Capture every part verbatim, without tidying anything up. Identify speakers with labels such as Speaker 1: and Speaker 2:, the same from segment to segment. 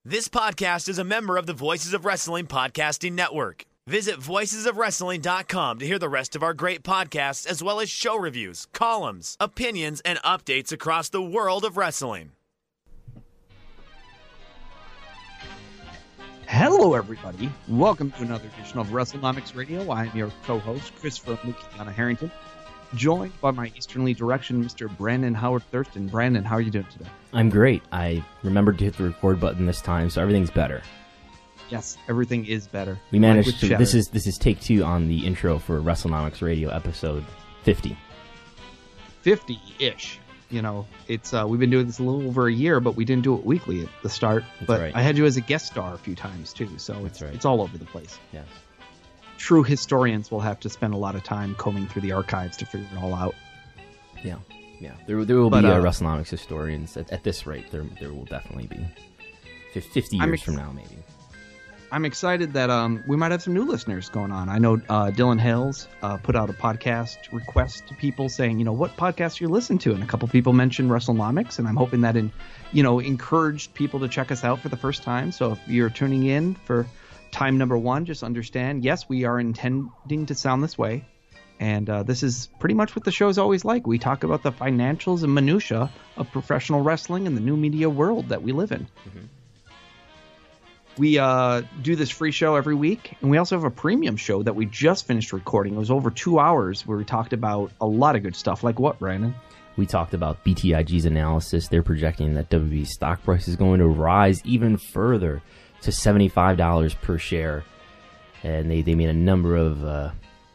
Speaker 1: This podcast is a member of the Voices of Wrestling Podcasting Network. Visit voices of wrestling dot com to hear the rest of our great podcasts, as well as show reviews, columns, opinions, and updates across the world of wrestling.
Speaker 2: Hello, everybody. Welcome to another edition of WrestleNomics Radio. I'm your co-host, Christopher Mukiana Harrington, joined by my Easternly Direction, Mister Brandon Howard Thurston. Brandon, how are you doing today?
Speaker 3: I'm great. I remembered to hit the record button this time, so everything's better.
Speaker 2: Yes, everything is better.
Speaker 3: We managed to. This is this is take two on the intro for WrestleNomics Radio episode fifty.
Speaker 2: fifty-ish. You know, it's uh, we've been doing this a little over a year, but we didn't do it weekly at the start.
Speaker 3: That's
Speaker 2: but
Speaker 3: right.
Speaker 2: I had you as a guest star a few times too, so it's
Speaker 3: right.
Speaker 2: it's all over the place.
Speaker 3: Yes.
Speaker 2: True historians will have to spend a lot of time combing through the archives to figure it all out.
Speaker 3: Yeah, yeah. There there will
Speaker 2: But,
Speaker 3: be uh,
Speaker 2: uh,
Speaker 3: WrestleNomics historians at, at this rate. There there will definitely be. Fif- Fifty
Speaker 2: I'm
Speaker 3: years
Speaker 2: ex-
Speaker 3: from now, maybe.
Speaker 2: I'm excited that um, we might have some new listeners going on. I know uh, Dylan Hales uh, put out a podcast request to people saying, you know, what podcast you listen to, and a couple people mentioned WrestleNomics, and I'm hoping that, in, you know, encouraged people to check us out for the first time. So if you're tuning in for time number one, just understand, yes, we are intending to sound this way, and uh, this is pretty much what the show is always like. We talk about the financials and minutia of professional wrestling and the new media world that we live in.
Speaker 3: Mm-hmm.
Speaker 2: We uh, do this free show every week, and we also have a premium show that we just finished recording. It was over two hours where we talked about a lot of good stuff. Like what, Brandon?
Speaker 3: We talked about B T I G's analysis. They're projecting that W W E stock price is going to rise even further to seventy-five dollars per share. And they, they made a number of uh,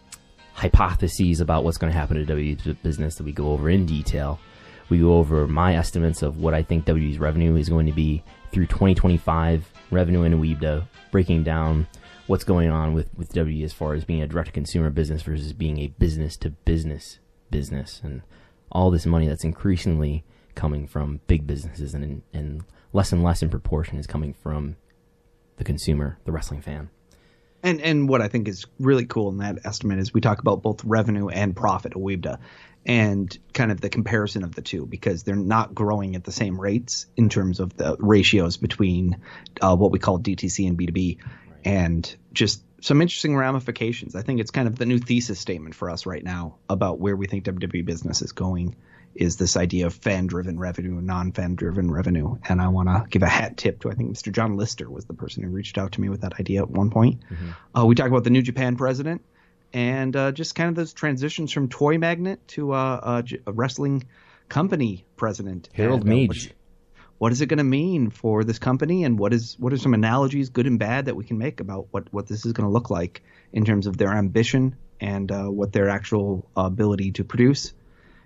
Speaker 3: hypotheses about what's going to happen to W W E's business that we go over in detail. We go over my estimates of what I think W W E's revenue is going to be through twenty twenty-five, revenue in WeebDa, breaking down what's going on with, with W W E as far as being a direct-to-consumer business versus being a business-to-business business, and all this money that's increasingly coming from big businesses and, and less and less in proportion is coming from the consumer, the wrestling fan.
Speaker 2: And and what I think is really cool in that estimate is we talk about both revenue and profit of WeebDa, and kind of the comparison of the two, because they're not growing at the same rates in terms of the ratios between uh, what we call D T C and B two B, right. And just some interesting ramifications. I think it's kind of the new thesis statement for us right now about where we think W W E business is going, is this idea of fan-driven revenue and non-fan-driven revenue. And I want to give a hat tip to, I think, Mister John Lister was the person who reached out to me with that idea at one point. Mm-hmm. Uh, we talk about the New Japan president, and uh, just kind of those transitions from toy magnet to uh, a, a wrestling company president.
Speaker 3: Harold
Speaker 2: and, uh,
Speaker 3: Meij.
Speaker 2: What, what is it going to mean for this company, and what is what are some analogies, good and bad, that we can make about what, what this is going to look like in terms of their ambition and uh, what their actual uh, ability to produce.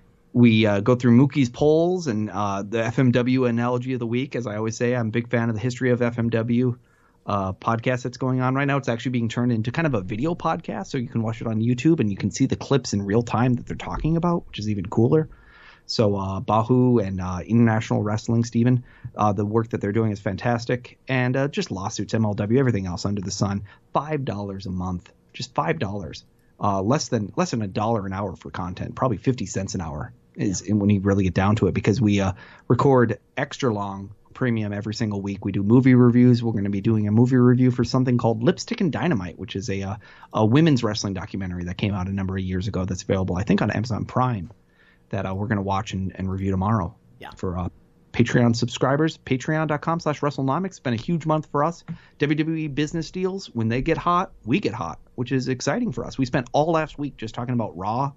Speaker 2: We uh, go through Mookie's polls and uh, the F M W analogy of the week. As I always say, I'm a big fan of the history of F M W uh, podcast that's going on right now. It's actually being turned into kind of a video podcast, so you can watch it on YouTube and you can see the clips in real time that they're talking about, which is even cooler. So uh, Bahu and uh, International Wrestling, Steven, uh, the work that they're doing is fantastic. And uh, just lawsuits, M L W, everything else under the sun. five dollars a month, just five dollars. Uh, less than less than a dollar an hour for content, probably fifty cents an hour is yeah. when you really get down to it, because we uh, record extra long premium every single week. We do movie reviews. We're going to be doing a movie review for something called Lipstick and Dynamite, which is a uh, a women's wrestling documentary that came out a number of years ago that's available, I think, on Amazon Prime, that uh, we're going to watch and, and review tomorrow.
Speaker 3: Yeah.
Speaker 2: For uh, Patreon subscribers, patreon.com slash WrestleNomics. It's been a huge month for us. W W E business deals, when they get hot, we get hot, which is exciting for us. We spent all last week just talking about Raw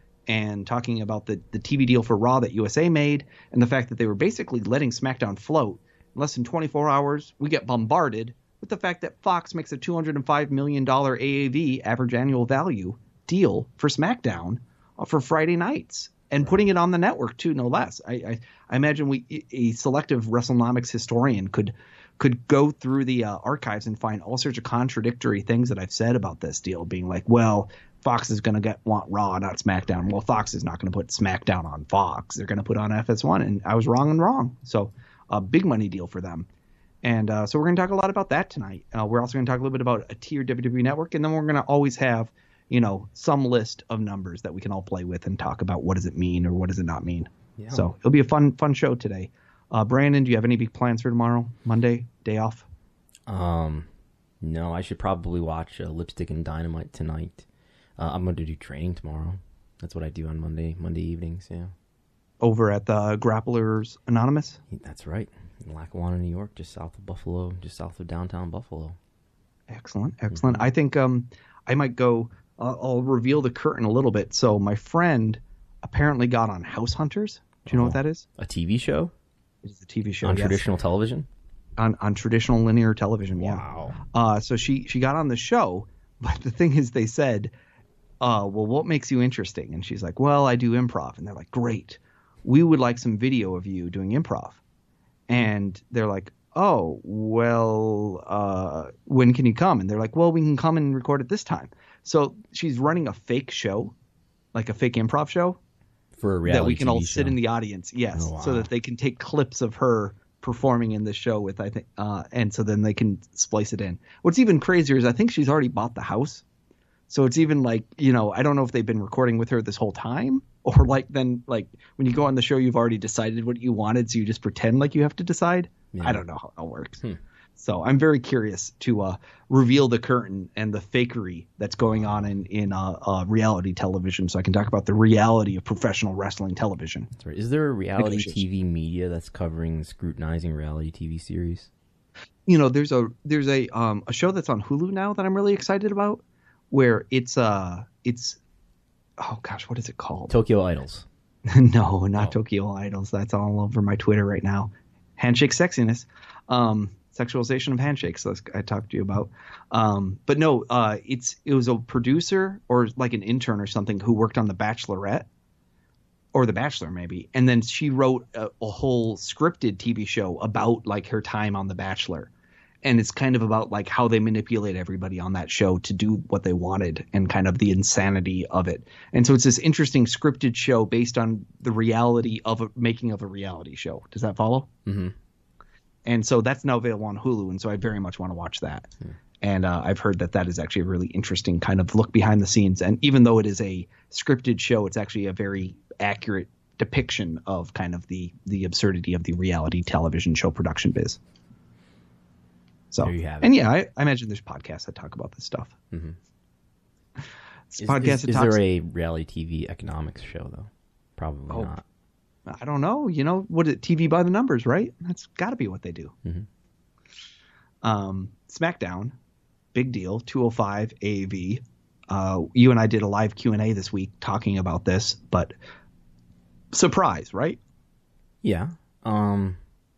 Speaker 2: and talking about the, the T V deal for Raw that U S A made, and the fact that they were basically letting SmackDown float. In less than twenty-four hours, we get bombarded with the fact that Fox makes a two hundred five million dollars A A V, average annual value, deal for SmackDown uh, for Friday nights. And putting it on the network, too, no less. I, I, I imagine we a selective WrestleNomics historian could could go through the uh, archives and find all sorts of contradictory things that I've said about this deal, being like, well, Fox is going to get want Raw, not SmackDown. Well, Fox is not going to put SmackDown on Fox. They're going to put on F S one. And I was wrong and wrong. So a big money deal for them. And uh, so we're going to talk a lot about that tonight. Uh, we're also going to talk a little bit about a tier W W E network. And then we're going to always have, you know, some list of numbers that we can all play with and talk about what does it mean or what does it not mean. Yeah. So it'll be a fun, fun show today. Uh, Brandon, do you have any big plans for tomorrow? Monday, day off?
Speaker 3: Um, no, I should probably watch uh, Lipstick and Dynamite tonight. Uh, I'm going to do training tomorrow. That's what I do on Monday Monday evenings, yeah.
Speaker 2: Over at the Grapplers Anonymous?
Speaker 3: That's right. In Lackawanna, New York, just south of Buffalo, just south of downtown Buffalo.
Speaker 2: Excellent, excellent. Mm-hmm. I think um, I might go, uh, I'll reveal the curtain a little bit. So my friend apparently got on House Hunters. Do you know
Speaker 3: oh,
Speaker 2: what that is?
Speaker 3: A T V show?
Speaker 2: It is a T V show,
Speaker 3: On
Speaker 2: yes.
Speaker 3: traditional television?
Speaker 2: On on traditional linear television, yeah.
Speaker 3: Wow.
Speaker 2: Uh, so she, she got on the show, but the thing is they said, uh, well, what makes you interesting? And she's like, well, I do improv. And they're like, great. We would like some video of you doing improv. And they're like, oh, well, uh, when can you come? And they're like, well, we can come and record it this time. So she's running a fake show, like a fake improv show.
Speaker 3: For a reality
Speaker 2: that we can
Speaker 3: T V
Speaker 2: all
Speaker 3: show.
Speaker 2: sit in the audience, yes,
Speaker 3: oh, wow.
Speaker 2: so that they can take clips of her performing in the show with, I think, uh, and so then they can splice it in. What's even crazier is I think she's already bought the house, so it's even like, you know, I don't know if they've been recording with her this whole time, or like then like when you go on the show, you've already decided what you wanted, so you just pretend like you have to decide. Yeah. I don't know how that works. Hmm. So I'm very curious to uh, reveal the curtain and the fakery that's going on in, in uh, uh, reality television, so I can talk about the reality of professional wrestling television.
Speaker 3: That's right. Is there a reality T V media that's covering scrutinizing reality T V series?
Speaker 2: You know, there's a there's a um, a show that's on Hulu now that I'm really excited about, where it's uh it's oh gosh, what is it called?
Speaker 3: Tokyo Idols.
Speaker 2: No, not
Speaker 3: oh.
Speaker 2: Tokyo Idols. That's all over my Twitter right now. Handshake Sexiness. Um, Sexualization of handshakes, that's I talked to you about. Um, but no, uh, it's it was a producer or like an intern or something who worked on The Bachelorette or The Bachelor maybe. And then she wrote a, a whole scripted T V show about like her time on The Bachelor. And it's kind of about like how they manipulate everybody on that show to do what they wanted and kind of the insanity of it. And so it's this interesting scripted show based on the reality of a making of a reality show. Does that follow?
Speaker 3: Mm-hmm.
Speaker 2: And so that's now available on Hulu, and so I very much want to watch that. Hmm. And uh, I've heard that that is actually a really interesting kind of look behind the scenes. And even though it is a scripted show, it's actually a very accurate depiction of kind of the the absurdity of the reality television show production biz. So,
Speaker 3: there you have it.
Speaker 2: And yeah, I, I imagine there's podcasts that talk about this stuff.
Speaker 3: Mm-hmm.
Speaker 2: This
Speaker 3: is
Speaker 2: podcast
Speaker 3: is,
Speaker 2: that
Speaker 3: is
Speaker 2: talks,
Speaker 3: there a reality T V economics show though? Probably
Speaker 2: oh,
Speaker 3: not.
Speaker 2: I don't know. You know, what is it? T V by the numbers, right? That's got to be what they do.
Speaker 3: Mm-hmm.
Speaker 2: Um, SmackDown, big deal. two oh five A A V. Uh, you and I did a live Q and A this week talking about this, but surprise, right?
Speaker 3: Yeah. Um,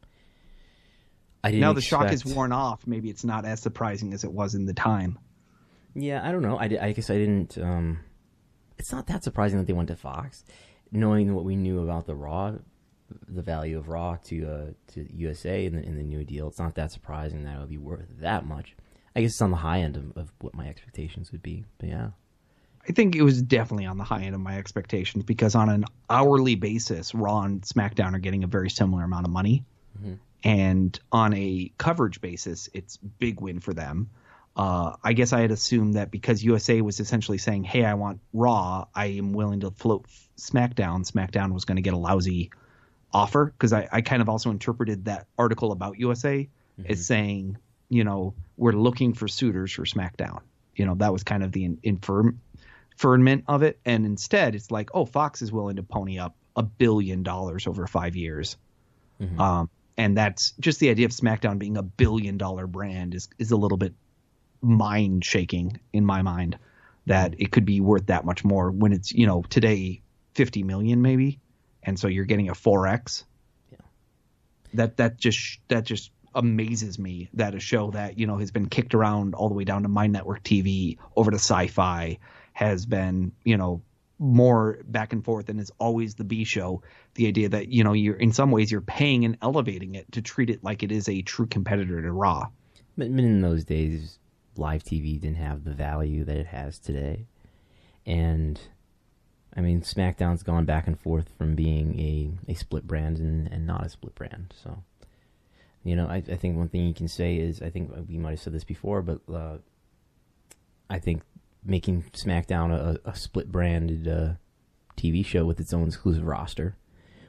Speaker 3: I didn't
Speaker 2: now the
Speaker 3: expect...
Speaker 2: shock is worn off. Maybe it's not as surprising as it was in the time.
Speaker 3: Yeah, I don't know. I, I guess I didn't. Um, it's not that surprising that they went to Fox. Knowing what we knew about the Raw, the value of Raw to uh, to U S A in the, in the new deal, it's not that surprising that it would be worth that much. I guess it's on the high end of, of what my expectations would be. But yeah,
Speaker 2: I think it was definitely on the high end of my expectations because on an hourly basis, Raw and SmackDown are getting a very similar amount of money, mm-hmm. and on a coverage basis, it's big win for them. Uh, I guess I had assumed that because U S A was essentially saying, hey, I want Raw, I am willing to float SmackDown. SmackDown was going to get a lousy offer because I, I kind of also interpreted that article about U S A mm-hmm. as saying, you know, we're looking for suitors for SmackDown. You know, that was kind of the in, infirm, inferment of it. And instead, it's like, oh, Fox is willing to pony up a billion dollars over five years. Mm-hmm. Um, and that's just the idea of SmackDown being a billion dollar brand is, is a little bit mind shaking in my mind that it could be worth that much more when it's, you know, today fifty million maybe. And so you're getting a four X. Yeah. That, that just, that just amazes me that a show that, you know, has been kicked around all the way down to My Network T V over to Sci-Fi has been, you know, more back and forth and is always the B show. The idea that, you know, you're in some ways you're paying and elevating it to treat it like it is a true competitor to Raw.
Speaker 3: But in those days, live T V didn't have the value that it has today. And, I mean, SmackDown's gone back and forth from being a, a split brand and, and not a split brand. So, you know, I, I think one thing you can say is, I think we might have said this before, but uh, I think making SmackDown a, a split branded uh, T V show with its own exclusive roster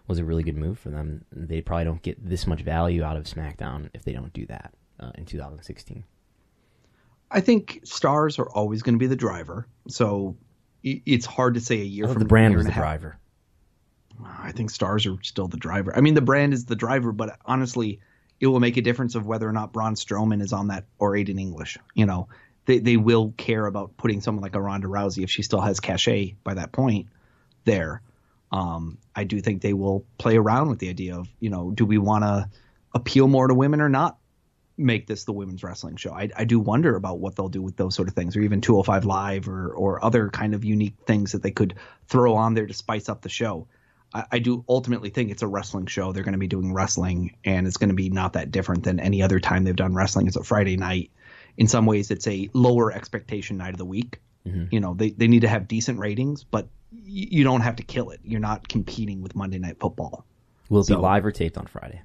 Speaker 3: was a really good move for them. They probably don't get this much value out of SmackDown if they don't do that uh, in two thousand sixteen.
Speaker 2: I think stars are always going to be the driver. So it's hard to say a year
Speaker 3: I
Speaker 2: from
Speaker 3: the brand
Speaker 2: year
Speaker 3: was
Speaker 2: and
Speaker 3: the
Speaker 2: a half.
Speaker 3: driver.
Speaker 2: I think stars are still the driver. I mean, the brand is the driver, but honestly, it will make a difference of whether or not Braun Strowman is on that or Aiden English. You know, they they will care about putting someone like a Ronda Rousey if she still has cachet by that point there. Um, I do think they will play around with the idea of, you know, do we want to appeal more to women or not make this the women's wrestling show? I, I do wonder about what they'll do with those sort of things, or even two oh five Live or or other kind of unique things that they could throw on there to spice up the show. I, I do ultimately think it's a wrestling show. They're going to be doing wrestling, and it's going to be not that different than any other time they've done wrestling. It's a Friday night. In some ways, it's a lower expectation night of the week. Mm-hmm. You know, they, they need to have decent ratings, but y- you don't have to kill it. You're not competing with Monday Night Football.
Speaker 3: Will it
Speaker 2: So-
Speaker 3: be live or taped on Friday?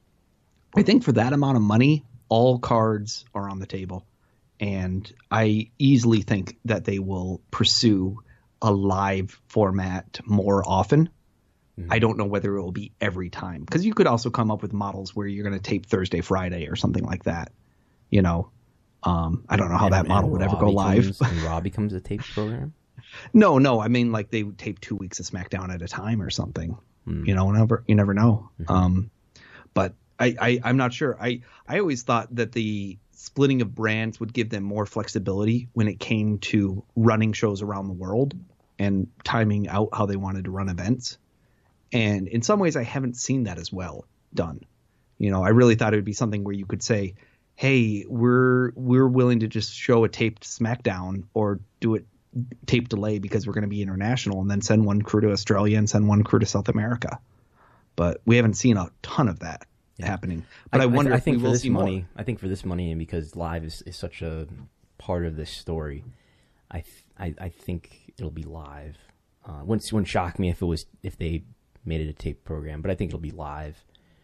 Speaker 2: I think for that amount of money, all cards are on the table. And I easily think that they will pursue a live format more often. Mm-hmm. I don't know whether it will be every time, because you could also come up with models where you're going to tape Thursday, Friday or something like that. You know, um, I don't know how
Speaker 3: And-
Speaker 2: that model
Speaker 3: and
Speaker 2: would
Speaker 3: Raw
Speaker 2: ever go live.
Speaker 3: becomes- and Raw becomes a taped program?
Speaker 2: No, no. I mean, like they would tape two weeks of SmackDown at a time or something.
Speaker 3: Mm.
Speaker 2: You know, never, you never know.
Speaker 3: Mm-hmm.
Speaker 2: Um, but I, I, I'm not sure. I, I always thought that the splitting of brands would give them more flexibility when it came to running shows around the world and timing out how they wanted to run events. And in some ways, I haven't seen that as well done. You know, I really thought it would be something where you could say, hey, we're we're willing to just show a taped SmackDown or do it tape delay because we're going to be international, and then send one crew to Australia and send one crew to South America. But we haven't seen a ton of that yeah. happening. But I, I wonder
Speaker 3: I, I
Speaker 2: if
Speaker 3: think
Speaker 2: we
Speaker 3: for
Speaker 2: will
Speaker 3: this
Speaker 2: see
Speaker 3: money,
Speaker 2: more.
Speaker 3: I think for this money, and because live is, is such a part of this story, I th- I, I think it'll be live. Uh, wouldn't wouldn't shock me if it was if they made it a tape program, but I think it'll be live.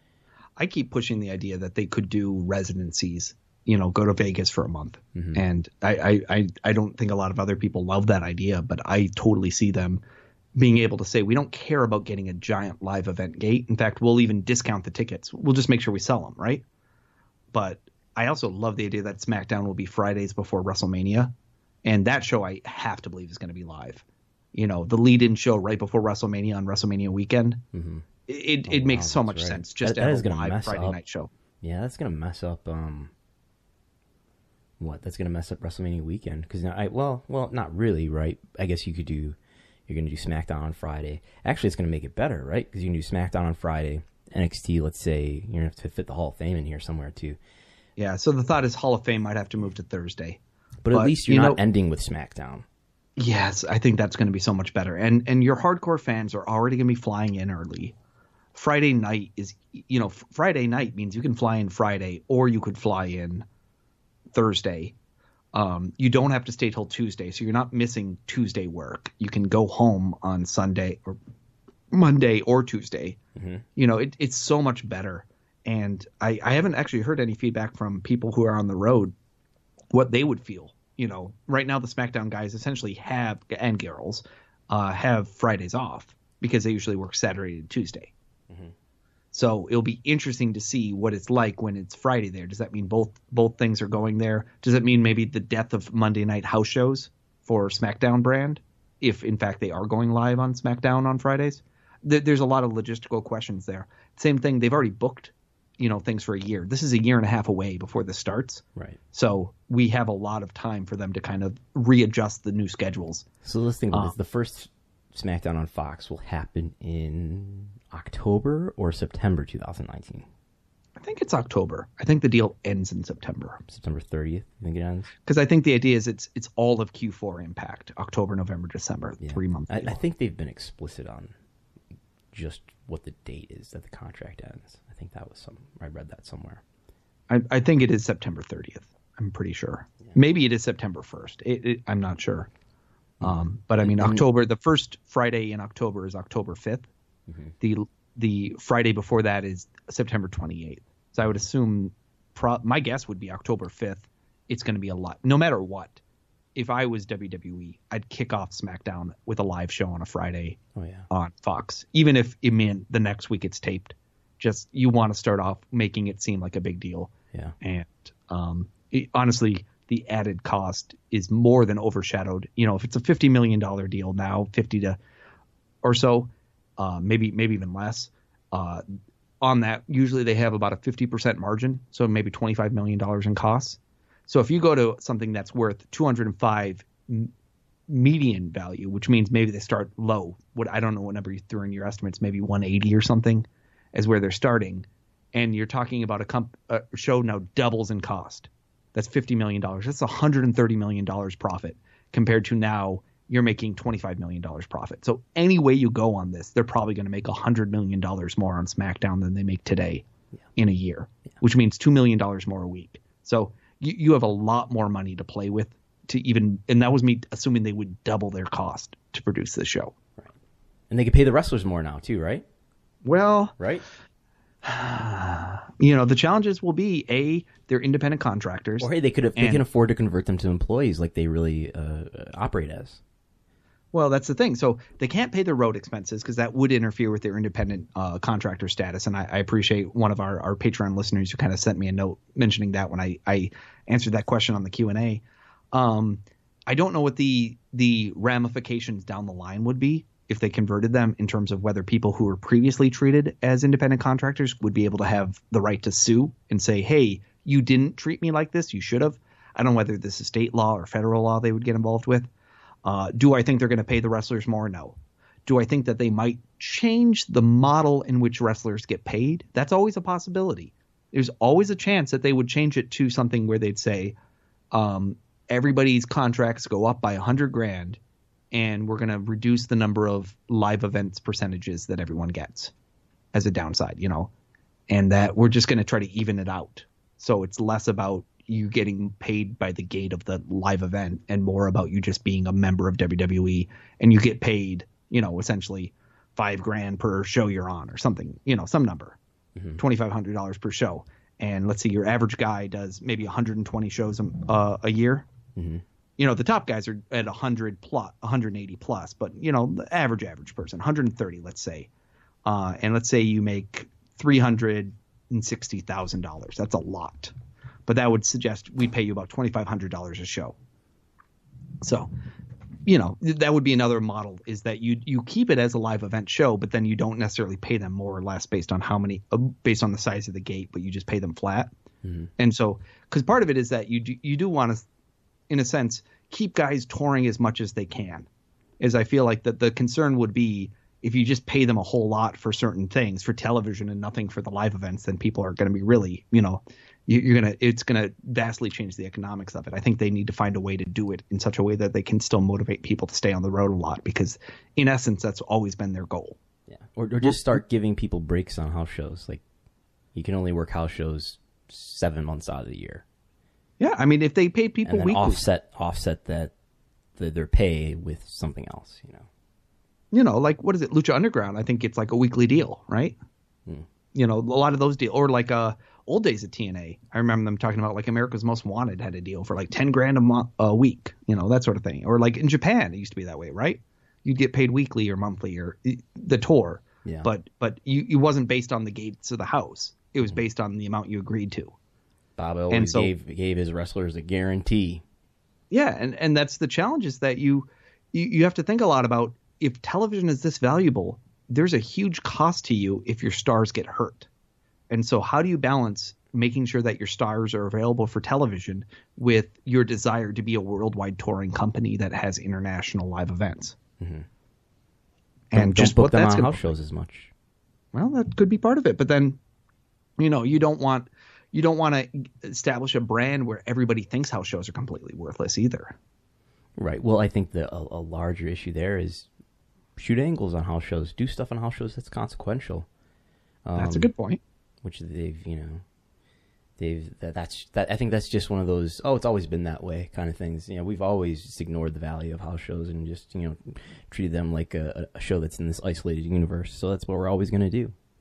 Speaker 2: I keep pushing the idea that they could do residencies. You know, go to Vegas for a month. Mm-hmm. And I, I, I, I don't think a lot of other people love that idea, but I totally see them being able to say, we don't care about getting a giant live event gate. In fact, we'll even discount the tickets. We'll just make sure we sell them, right? But I also love the idea that SmackDown will be Fridays before WrestleMania. And that show I have to believe is going to be live. You know, the lead-in show right before WrestleMania on WrestleMania weekend. Mm-hmm. It, it
Speaker 3: oh,
Speaker 2: makes
Speaker 3: wow,
Speaker 2: so much
Speaker 3: right.
Speaker 2: sense just
Speaker 3: that,
Speaker 2: to
Speaker 3: that
Speaker 2: have
Speaker 3: is
Speaker 2: a
Speaker 3: gonna
Speaker 2: live
Speaker 3: mess
Speaker 2: Friday
Speaker 3: up.
Speaker 2: night show.
Speaker 3: Yeah, that's going to mess up... Um... What? That's going to mess up WrestleMania weekend? Because now, I well, well, not really, right? I guess you could do. You're going to do SmackDown on Friday. Actually, it's going to make it better, right? Because you can do SmackDown on Friday. N X T, let's say, you're going to have to fit the Hall of Fame in here somewhere too.
Speaker 2: Yeah. So the thought is Hall of Fame might have to move to Thursday.
Speaker 3: But, but at least you're
Speaker 2: you
Speaker 3: not
Speaker 2: know,
Speaker 3: ending with SmackDown.
Speaker 2: Yes, I think that's going to be so much better. And and your hardcore fans are already going to be flying in early. Friday night is, you know, Friday night means you can fly in Friday or you could fly in Thursday. Um, you don't have to stay till Tuesday, so you're not missing Tuesday work. You can go home on Sunday or Monday or Tuesday. Mm-hmm. You know, it, it's so much better. And I, I haven't actually heard any feedback from people who are on the road what they would feel. You know, right now the SmackDown guys essentially have, and girls, uh, have Fridays off because they usually work Saturday to Tuesday. Mm-hmm. So it'll be interesting to see what it's like when it's Friday there. Does that mean both both things are going there? Does it mean maybe the death of Monday night house shows for SmackDown brand, if in fact they are going live on SmackDown on Fridays? There, there's a lot of logistical questions there. Same thing, they've already booked, you know, things for a year. This is a year and a half away before this starts.
Speaker 3: Right.
Speaker 2: So we have a lot of time for them to kind of readjust the new schedules.
Speaker 3: So let's think about
Speaker 2: uh,
Speaker 3: this. The first SmackDown on Fox will happen in October or September twenty nineteen?
Speaker 2: I think it's October. I think the deal ends in September.
Speaker 3: September thirtieth, you think it ends?
Speaker 2: Because I think the idea is it's it's all of Q four Impact, October, November, December,
Speaker 3: yeah.
Speaker 2: three months.
Speaker 3: I, I think they've been explicit on just what the date is that the contract ends. I think that was some. I read that somewhere.
Speaker 2: I, I think it is September thirtieth. I'm pretty sure. Yeah. Maybe it is September first. It, it, I'm not sure. Um, but I mean, and, October. The first Friday in October is October fifth. Mm-hmm. The the Friday before that is September twenty-eighth. So I would assume, pro, my guess would be October fifth. It's going to be a lot, no matter what. if I was W W E, I'd kick off SmackDown with a live show on a Friday
Speaker 3: oh, yeah.
Speaker 2: on Fox, even if it meant the next week it's taped. Just you want to start off making it seem like a big deal.
Speaker 3: Yeah.
Speaker 2: And um, it, honestly, the added cost is more than overshadowed. You know, if it's a fifty million dollars deal now, fifty to or so, uh, maybe maybe even less. Uh, on that, usually they have about a fifty percent margin, so maybe twenty-five million dollars in costs. So if you go to something that's worth two hundred five m- median value, which means maybe they start low. What I don't know what number you threw in your estimates, maybe one eighty or something, is where they're starting. And you're talking about a, comp- a show now doubles in cost. That's fifty million dollars. That's one hundred thirty million dollars profit compared to now you're making twenty-five million dollars profit. So any way you go on this, they're probably going to make one hundred million dollars more on SmackDown than they make today yeah. in a year, yeah. which means two million dollars more a week. So you, you have a lot more money to play with to even, and that was me assuming they would double their cost to produce this show.
Speaker 3: Right. And they could pay the wrestlers more now too, right?
Speaker 2: Well,
Speaker 3: right.
Speaker 2: You know, the challenges will be a they're independent contractors.
Speaker 3: Or hey, they could have, they can afford to convert them to employees like they really uh, operate as.
Speaker 2: Well, that's the thing. So they can't pay their road expenses because that would interfere with their independent uh, contractor status. And I, I appreciate one of our, our Patreon listeners who kind of sent me a note mentioning that when I, I answered that question on the Q and A. Um, I don't know what the the ramifications down the line would be if they converted them in terms of whether people who were previously treated as independent contractors would be able to have the right to sue and say, hey, you didn't treat me like this. You should have. I don't know whether this is state law or federal law they would get involved with. Uh, do I think they're going to pay the wrestlers more? No. Do I think that they might change the model in which wrestlers get paid? That's always a possibility. There's always a chance that they would change it to something where they'd say um, everybody's contracts go up by a hundred grand and we're going to reduce the number of live events percentages that everyone gets as a downside, you know, and that we're just going to try to even it out. So it's less about you getting paid by the gate of the live event and more about you just being a member of W W E and you get paid, you know, essentially five grand per show you're on or something, you know, some number, mm-hmm. twenty-five hundred dollars per show. And let's see, your average guy does maybe one hundred twenty shows uh, a year. Mm-hmm. You know, the top guys are at one hundred plus, one hundred eighty plus, but you know, the average, average person, one hundred thirty, let's say. Uh, and let's say you make three hundred sixty thousand dollars. That's a lot. But that would suggest we'd pay you about twenty-five hundred dollars a show. So, you know, that would be another model is that you you keep it as a live event show, but then you don't necessarily pay them more or less based on how many, uh, based on the size of the gate, but you just pay them flat. Mm-hmm. And so, because part of it is that you do, you do want to, in a sense, keep guys touring as much as they can. Is I feel like that the concern would be if you just pay them a whole lot for certain things for television and nothing for the live events, then people are going to be really, you know, you're going to, it's going to vastly change the economics of it. I think they need to find a way to do it in such a way that they can still motivate people to stay on the road a lot, because in essence, that's always been their goal.
Speaker 3: Yeah. Or, or just start giving people breaks on house shows. Like you can only work house shows seven months out of the year.
Speaker 2: Yeah. I mean, if they pay people
Speaker 3: and then
Speaker 2: weekly,
Speaker 3: offset, offset that, the, their pay with something else, you know,
Speaker 2: you know, like what is it? Lucha Underground. I think it's like a weekly deal, right? Hmm. You know, a lot of those deals, or like, uh, old days at T N A, I remember them talking about like America's Most Wanted had a deal for like ten grand a month, a week, you know, that sort of thing. Or like in Japan, it used to be that way, right? You'd get paid weekly or monthly or the tour,
Speaker 3: yeah.
Speaker 2: but but you, it wasn't based on the gates of the house. It was based on the amount you agreed to.
Speaker 3: Bob always so, gave gave his wrestlers a guarantee.
Speaker 2: Yeah, and and that's the challenge is that you, you you have to think a lot about if television is this valuable, there's a huge cost to you if your stars get hurt. And so how do you balance making sure that your stars are available for television with your desire to be a worldwide touring company that has international live events? Mm-hmm.
Speaker 3: And don't just book them on house shows as much.
Speaker 2: Well, that could be part of it. But then, you know, you don't want you don't want to establish a brand where everybody thinks house shows are completely worthless either.
Speaker 3: Right. Well, I think the a, a larger issue there is shoot angles on house shows. Do stuff on house shows that's consequential.
Speaker 2: Um, that's a good point.
Speaker 3: Which they've, you know, they've that, that's that. I think that's just one of those. Oh, it's always been that way kind of things. You know, we've always just ignored the value of house shows and just you know treated them like a, a show that's in this isolated universe. So that's what we're always going to do.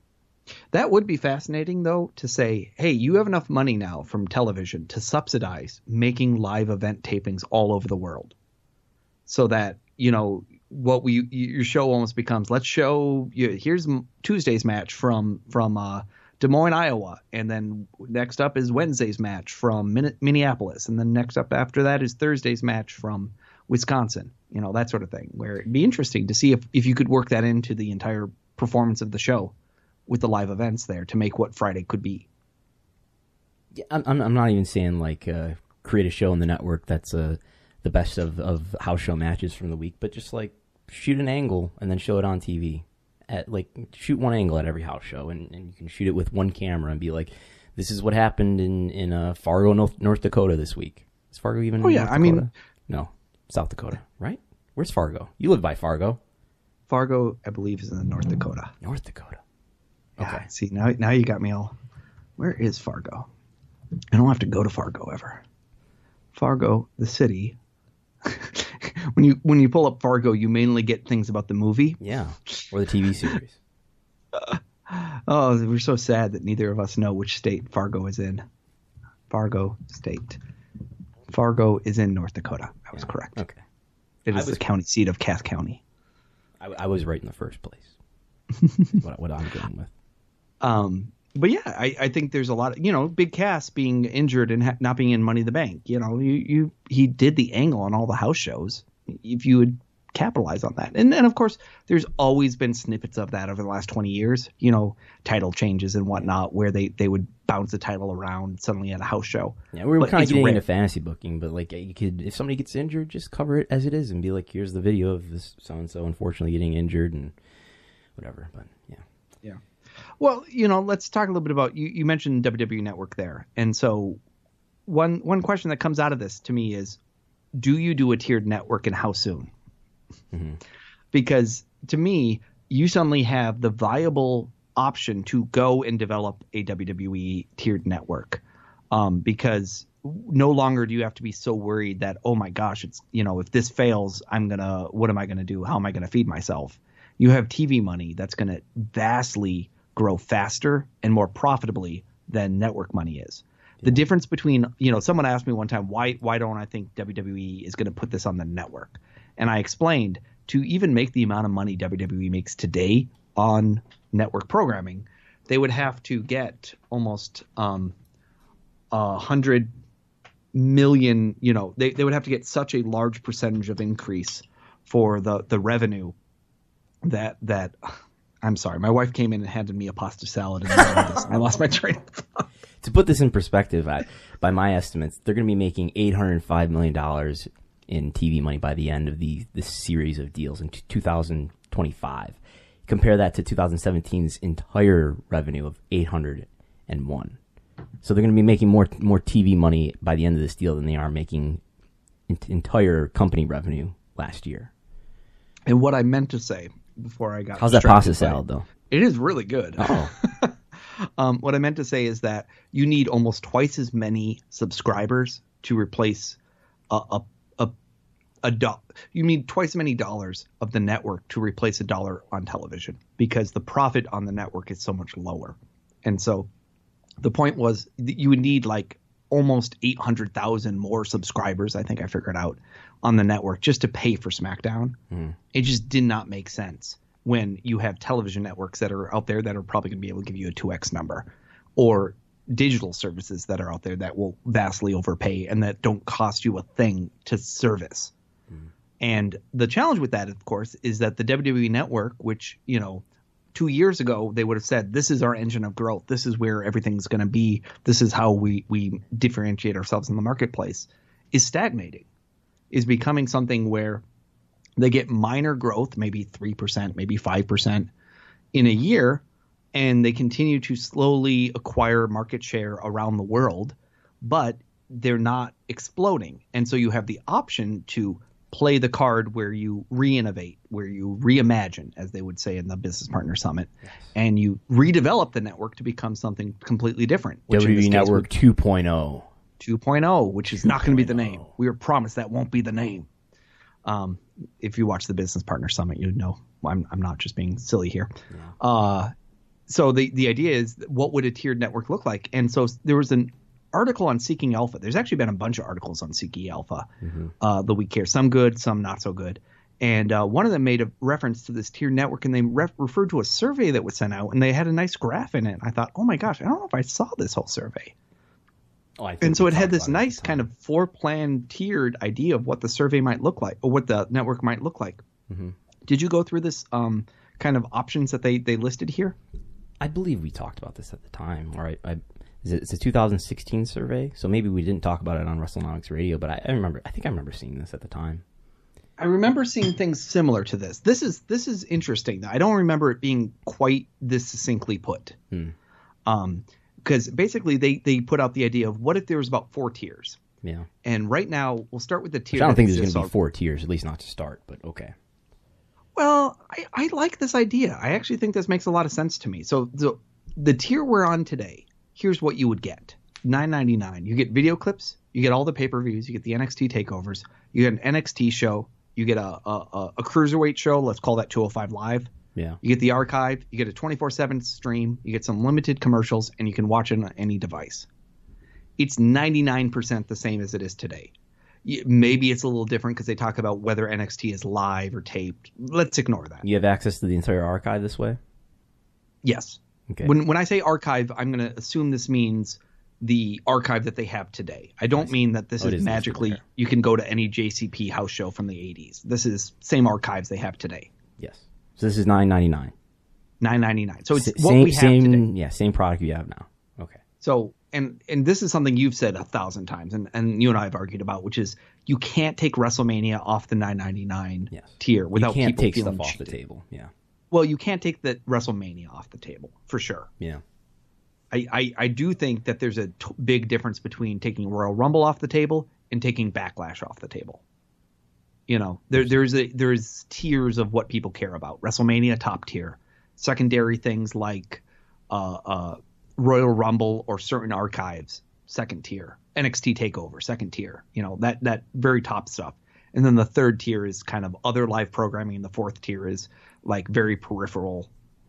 Speaker 2: That would be fascinating, though, to say, hey, you have enough money now from television to subsidize making live event tapings all over the world. So that, you know, what we your show almost becomes, let's show you, here's Tuesday's match from from uh, Des Moines, Iowa. And then next up is Wednesday's match from Min- Minneapolis. And then next up after that is Thursday's match from Wisconsin. You know, that sort of thing, where it'd be interesting to see if, if you could work that into the entire performance of the show with the live events there to make what Friday could be.
Speaker 3: Yeah, I'm I'm not even saying like uh, create a show on the network that's uh, the best of, of house show matches from the week, but just like shoot an angle and then show it on T V. At like shoot one angle at every house show, and, and you can shoot it with one camera and be like, this is what happened in in uh, Fargo, North, North Dakota this week. Is Fargo even?
Speaker 2: Oh
Speaker 3: in
Speaker 2: yeah,
Speaker 3: North
Speaker 2: I
Speaker 3: Dakota?
Speaker 2: mean,
Speaker 3: no, South Dakota, right? Where's Fargo? You live by Fargo.
Speaker 2: Fargo, I believe, is in North Dakota.
Speaker 3: North Dakota.
Speaker 2: Yeah,
Speaker 3: Okay.
Speaker 2: see, now now you got me all. Where is Fargo? I don't have to go to Fargo ever. Fargo, the city. when you when you pull up Fargo, you mainly get things about the movie.
Speaker 3: Yeah, or the T V series.
Speaker 2: Oh, we're so sad that neither of us know which state Fargo is in. Fargo State. Fargo is in North Dakota. I was
Speaker 3: Yeah.
Speaker 2: correct.
Speaker 3: Okay.
Speaker 2: It
Speaker 3: I
Speaker 2: is
Speaker 3: was-
Speaker 2: the county seat of Cass County.
Speaker 3: I, I was right in the first place. what, what I'm going with.
Speaker 2: Um, but yeah, I, I think there's a lot of, you know, Big Cass being injured and ha- not being in Money in the Bank. You know, you, you he did the angle on all the house shows. If you would capitalize on that. And then, of course, there's always been snippets of that over the last twenty years, you know, title changes and whatnot, where they, they would bounce the title around suddenly at a house show.
Speaker 3: Yeah, we were
Speaker 2: But
Speaker 3: kind of
Speaker 2: it's
Speaker 3: getting
Speaker 2: rare.
Speaker 3: into fantasy booking, but like you could, if somebody gets injured, just cover it as it is and be like, here's the video of this so and so unfortunately getting injured and whatever. But yeah.
Speaker 2: Yeah. Well, you know, let's talk a little bit about you. You mentioned W W E Network there, and so one one question that comes out of this to me is, do you do a tiered network and how soon?
Speaker 3: Mm-hmm.
Speaker 2: Because to me, you suddenly have the viable option to go and develop a W W E tiered network, um, because no longer do you have to be so worried that, oh my gosh, it's, you know, if this fails, I'm gonna, what am I gonna do? How am I gonna feed myself? You have T V money that's going to vastly grow faster and more profitably than network money is. The difference between, you know, someone asked me one time, why why don't I think W W E is going to put this on the network? And I explained, to even make the amount of money W W E makes today on network programming, they would have to get almost um, a hundred million, you know, they, they would have to get such a large percentage of increase for the, the revenue that that I'm sorry, my wife came in and handed me a pasta salad and I, I lost my train of thought.
Speaker 3: To put this in perspective, I, by my estimates, they're going to be making eight hundred five million dollars in T V money by the end of the this series of deals in two thousand twenty-five. Compare that to two thousand seventeen's entire revenue of eight hundred one. So they're going to be making more more T V money by the end of this deal than they are making in, entire company revenue last year.
Speaker 2: And what I meant to say before I got
Speaker 3: How's that
Speaker 2: distracted
Speaker 3: pasta
Speaker 2: by-
Speaker 3: salad though?
Speaker 2: It is really good.
Speaker 3: Oh.
Speaker 2: um, what I meant to say is that you need almost twice as many subscribers to replace a a a, a do- you need twice as many dollars of the network to replace a dollar on television, because the profit on the network is so much lower. And so the point was that you would need like almost eight hundred thousand more subscribers, I think I figured out, on the network just to pay for SmackDown.
Speaker 3: Mm.
Speaker 2: It just did not make sense when you have television networks that are out there that are probably going to be able to give you a two X number, or digital services that are out there that will vastly overpay and that don't cost you a thing to service. Mm. And the challenge with that, of course, is that the W W E Network, which, you know, two years ago they would have said, this is our engine of growth, this is where everything's going to be, this is how we, we differentiate ourselves in the marketplace, is stagnating, is becoming something where they get minor growth, maybe three percent, maybe five percent in a year, and they continue to slowly acquire market share around the world, but they're not exploding. And so you have the option to play the card where you re-innovate, where you reimagine, as they would say in the Business Partner Summit, yes. and you redevelop the network to become something completely different.
Speaker 3: W W E Network two point oh.
Speaker 2: two point oh, which is not going to be the name. We were promised that won't be the name. Um, if you watch the Business Partner Summit, you'd know I'm, I'm not just being silly here. Yeah. Uh, so the, the idea is, what would a tiered network look like? And so there was an article on Seeking Alpha. There's actually been a bunch of articles on Seeking Alpha mm-hmm. uh, the week here. Some good, some not so good. And uh, one of them made a reference to this tiered network, and they ref- referred to a survey that was sent out, and they had a nice graph in it. I thought, oh my gosh, I don't know if I saw this whole survey. Oh, I and so it had this nice kind of floor plan tiered idea of what the survey might look like, or what the network might look like. Mm-hmm. Did you go through this um, kind of options that they, they listed here?
Speaker 3: I believe we talked about this at the time. All right, I, is it, it's a two thousand sixteen survey, so maybe we didn't talk about it on WrestleNomics Radio, but I, I remember. I think I remember seeing this at the time.
Speaker 2: I remember seeing things similar to this. This is this is interesting. I don't remember it being quite this succinctly put. Hmm. Um, because basically they, they put out the idea of what if there was about four tiers.
Speaker 3: Yeah.
Speaker 2: And right now we'll start with the tier.
Speaker 3: Which I don't think there's going to be four tiers, at least not to start. But okay.
Speaker 2: Well, I, I like this idea. I actually think this makes a lot of sense to me. So the the tier we're on today, here's what you would get: nine ninety-nine. You get video clips. You get all the pay per views. You get the N X T takeovers. You get an N X T show. You get a, a, a cruiserweight show. Let's call that two oh five Live.
Speaker 3: Yeah.
Speaker 2: You get the archive. You get a twenty-four seven stream. You get some limited commercials, and you can watch it on any device. It's ninety-nine percent the same as it is today. Maybe it's a little different because they talk about whether N X T is live or taped. Let's ignore that.
Speaker 3: You have access to the entire archive this way?
Speaker 2: Yes.
Speaker 3: Okay.
Speaker 2: When when I say archive, I'm going to assume this means the archive that they have today. I don't mean that this oh, is magically you can go to any J C P house show from the eighties. This is same archives they have today.
Speaker 3: Yes. So this is nine ninety-nine.
Speaker 2: nine ninety-nine. So it's
Speaker 3: S-
Speaker 2: what
Speaker 3: same,
Speaker 2: we have
Speaker 3: same,
Speaker 2: today.
Speaker 3: Yeah, same product you have now. Okay.
Speaker 2: So and and this is something you've said a thousand times, and, and you and I have argued about, which is you can't take WrestleMania off the nine ninety-nine
Speaker 3: yes.
Speaker 2: tier without
Speaker 3: you can't
Speaker 2: people
Speaker 3: take
Speaker 2: feeling
Speaker 3: stuff off
Speaker 2: cheated.
Speaker 3: the table. Yeah.
Speaker 2: Well, you can't take the WrestleMania off the table for sure.
Speaker 3: Yeah.
Speaker 2: I, I, I do think that there's a t- big difference between taking Royal Rumble off the table and taking Backlash off the table. You know, there there's a there's tiers of what people care about. WrestleMania, top tier. Secondary things like uh, uh, Royal Rumble or certain archives, second tier. N X T TakeOver, second tier. You know, that that very top stuff. And then the third tier is kind of other live programming, and the fourth tier is like very peripheral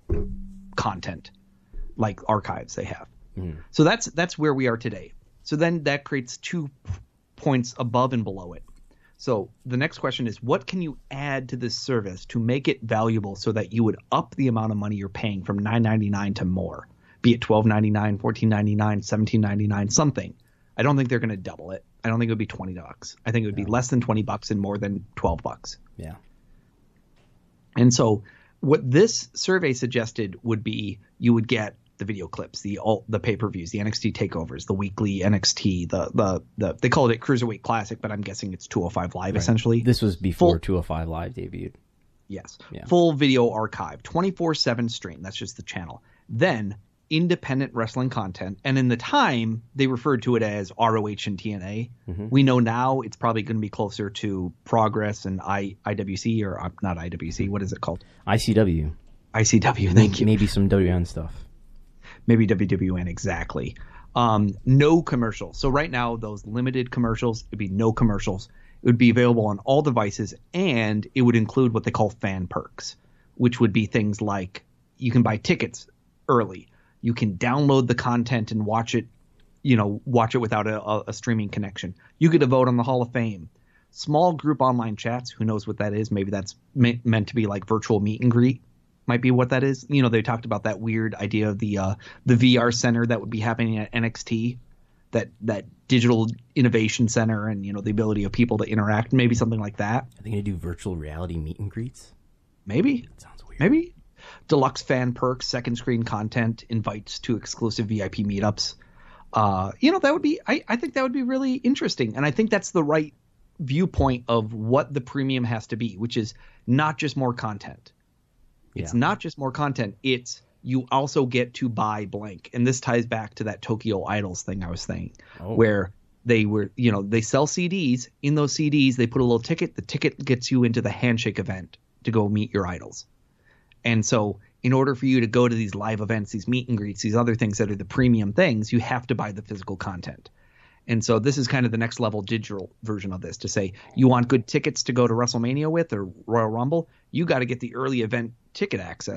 Speaker 2: content, like archives they have. Mm. So that's that's where we are today. So then that creates two p- points above and below it. So the next question is, what can you add to this service to make it valuable so that you would up the amount of money you're paying from nine ninety-nine to more, be it twelve ninety-nine, fourteen ninety-nine, seventeen ninety-nine, something. I don't think they're going to double it. I don't think it would be twenty bucks. I think it would be less than twenty bucks and more than twelve bucks.
Speaker 3: Yeah.
Speaker 2: And so what this survey suggested would be you would get the video clips, the all, the pay-per-views, the N X T takeovers, the weekly N X T, the the the they called it Cruiserweight Classic, but I'm guessing it's two oh five Live right. essentially.
Speaker 3: This was before Full, two oh five Live debuted.
Speaker 2: Yes.
Speaker 3: Yeah.
Speaker 2: Full video archive, twenty-four seven stream. That's just the channel. Then independent wrestling content, and in the time they referred to it as R O H and T N A. Mm-hmm. We know now it's probably going to be closer to Progress and I, IWC or uh, not I W C. What is it called?
Speaker 3: I C W.
Speaker 2: I C W. Thank you.
Speaker 3: Maybe some W N stuff.
Speaker 2: Maybe W W N, exactly. Um, no commercials. So right now, those limited commercials, it'd be no commercials. It would be available on all devices, and it would include what they call fan perks, which would be things like you can buy tickets early. You can download the content and watch it, you know, watch it without a, a streaming connection. You get a vote on the Hall of Fame. Small group online chats. Who knows what that is? Maybe that's me- meant to be like virtual meet and greet. Might be what that is. You know, they talked about that weird idea of the uh, the V R center that would be happening at N X T, that that digital innovation center, and you know the ability of people to interact. Maybe something like that.
Speaker 3: Are they going to do virtual reality meet and greets?
Speaker 2: Maybe.
Speaker 3: That sounds weird.
Speaker 2: Maybe. Deluxe fan perks, second screen content, invites to exclusive V I P meetups. Uh, you know, that would be. I, I think that would be really interesting, and I think that's the right viewpoint of what the premium has to be, which is not just more content. It's yeah. not just more content. It's you also get to buy blank. And this ties back to that Tokyo Idols thing I was saying, oh. where they were, you know, they sell C Ds. In those C Ds, they put a little ticket. The ticket gets you into the handshake event to go meet your idols. And so in order for you to go to these live events, these meet and greets, these other things that are the premium things, you have to buy the physical content. And so this is kind of the next level digital version of this to say you want good tickets to go to WrestleMania with or Royal Rumble. You got to get the early event ticket access.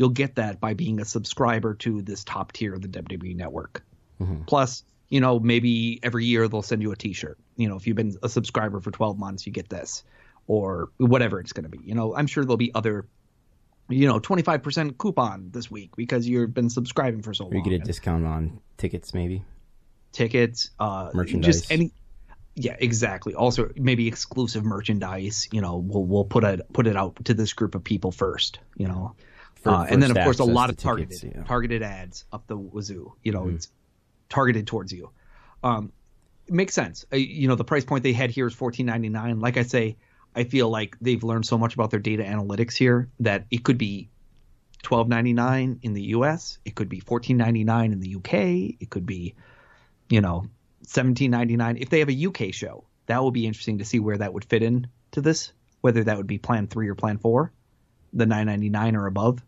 Speaker 2: you'll get that by being a subscriber to this top tier of the W W E Network.
Speaker 3: Mm-hmm.
Speaker 2: Plus, you know, maybe every year they'll send you a T-shirt. You know, if you've been a subscriber for twelve months, you get this, or whatever it's going to be. You know, I'm sure there'll be other, you know, twenty-five percent coupon this week because you've been subscribing for so long.
Speaker 3: Or you get a discount on tickets, maybe.
Speaker 2: Tickets, uh,
Speaker 3: merchandise,
Speaker 2: just any. Yeah, exactly. Also, maybe exclusive merchandise. You know, we'll we'll put it put it out to this group of people first. You know,
Speaker 3: For,
Speaker 2: uh, and then of course a lot of
Speaker 3: tickets,
Speaker 2: targeted
Speaker 3: yeah.
Speaker 2: targeted ads up the wazoo. You know,
Speaker 3: Mm-hmm.
Speaker 2: it's targeted towards you. Um, it makes sense. Uh, you know, the price point they had here is fourteen ninety-nine. Like I say, I feel like they've learned so much about their data analytics here that it could be twelve ninety-nine in the U S. It could be fourteen ninety-nine in the U K. It could be, you know, seventeen ninety-nine. If they have a U K show, that will be interesting to see where that would fit in to this, whether that would be plan three or plan four, the nine ninety-nine or above.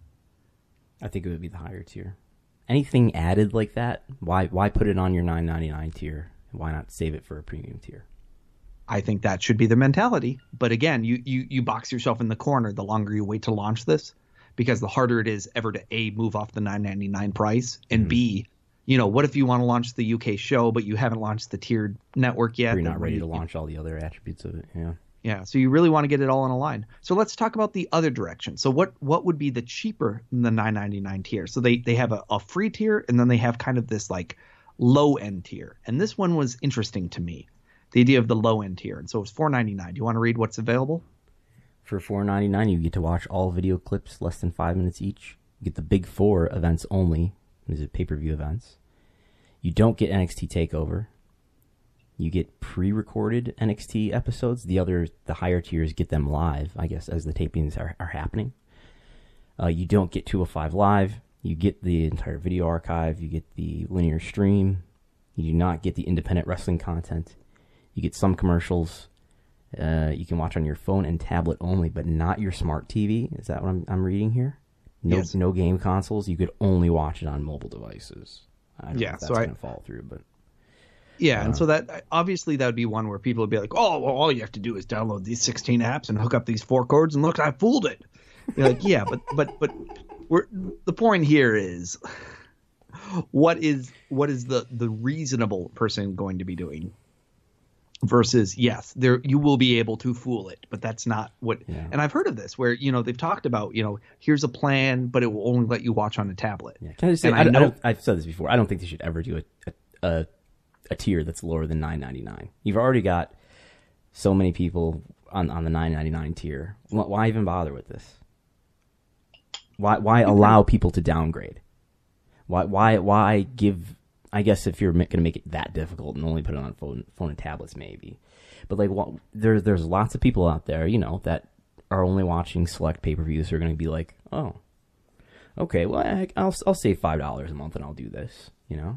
Speaker 3: I think it would be the higher tier. Anything added like that, why why put it on your nine ninety-nine tier? Why not save it for a premium tier?
Speaker 2: I think that should be the mentality. But again, you, you, you box yourself in the corner the longer you wait to launch this, because the harder it is ever to A, move off the nine ninety-nine price, and
Speaker 3: Mm-hmm.
Speaker 2: B, you know, what if you want to launch the U K show, but you haven't launched the tiered network yet?
Speaker 3: Or you're
Speaker 2: Then
Speaker 3: not ready
Speaker 2: you-
Speaker 3: to launch all the other attributes of it. Yeah.
Speaker 2: Yeah, so you really want to get it all in a line. So let's talk about the other direction. So what what would be the cheaper than the nine ninety-nine tier? So they, they have a, a free tier, and then they have kind of this like low end tier. And this one was interesting to me, the idea of the low end tier. And so it's four ninety-nine. Do you want to read what's available?
Speaker 3: For four ninety-nine, you get to watch all video clips less than five minutes each. You get the big four events only. These are pay-per-view events. You don't get N X T TakeOver. You get pre-recorded N X T episodes. The other, the higher tiers get them live, I guess, as the tapings are, are happening. Uh, you don't get two oh five Live. You get the entire video archive. You get the linear stream. You do not get the independent wrestling content. You get some commercials. Uh, you can watch on your phone and tablet only, but not your smart T V. Is that what I'm, I'm reading here? No,
Speaker 2: Yes.
Speaker 3: no game consoles. You could only watch it on mobile devices. I don't
Speaker 2: Yeah,
Speaker 3: know if that's
Speaker 2: so I-
Speaker 3: going to fall through, but
Speaker 2: Yeah, and so that obviously that would be one where people would be like, oh, well, all you have to do is download these sixteen apps and hook up these four cords, and look, I fooled it. You're like, yeah, but but but we're, the point here is, what is what is the the reasonable person going to be doing? Versus, yes, there you will be able to fool it, but that's not what.
Speaker 3: Yeah.
Speaker 2: And I've heard of this where you know they've talked about you know here's a plan, but it will only let you watch on a tablet.
Speaker 3: yeah. Can I just say,
Speaker 2: And
Speaker 3: I,
Speaker 2: I
Speaker 3: I
Speaker 2: know-
Speaker 3: don't, I've said this before. I don't think they should ever do a a, a, a tier that's lower than nine ninety-nine. You've already got so many people on on the nine ninety-nine tier. Why, why even bother with this? Why why allow people to downgrade? Why why why give? I guess if you're going to make it that difficult and only put it on phone, phone and tablets, maybe. But like, what, there's there's lots of people out there, you know, that are only watching select pay-per-views who are going to be like, oh, okay, well, I, I'll I'll save five dollars a month and I'll do this, you know.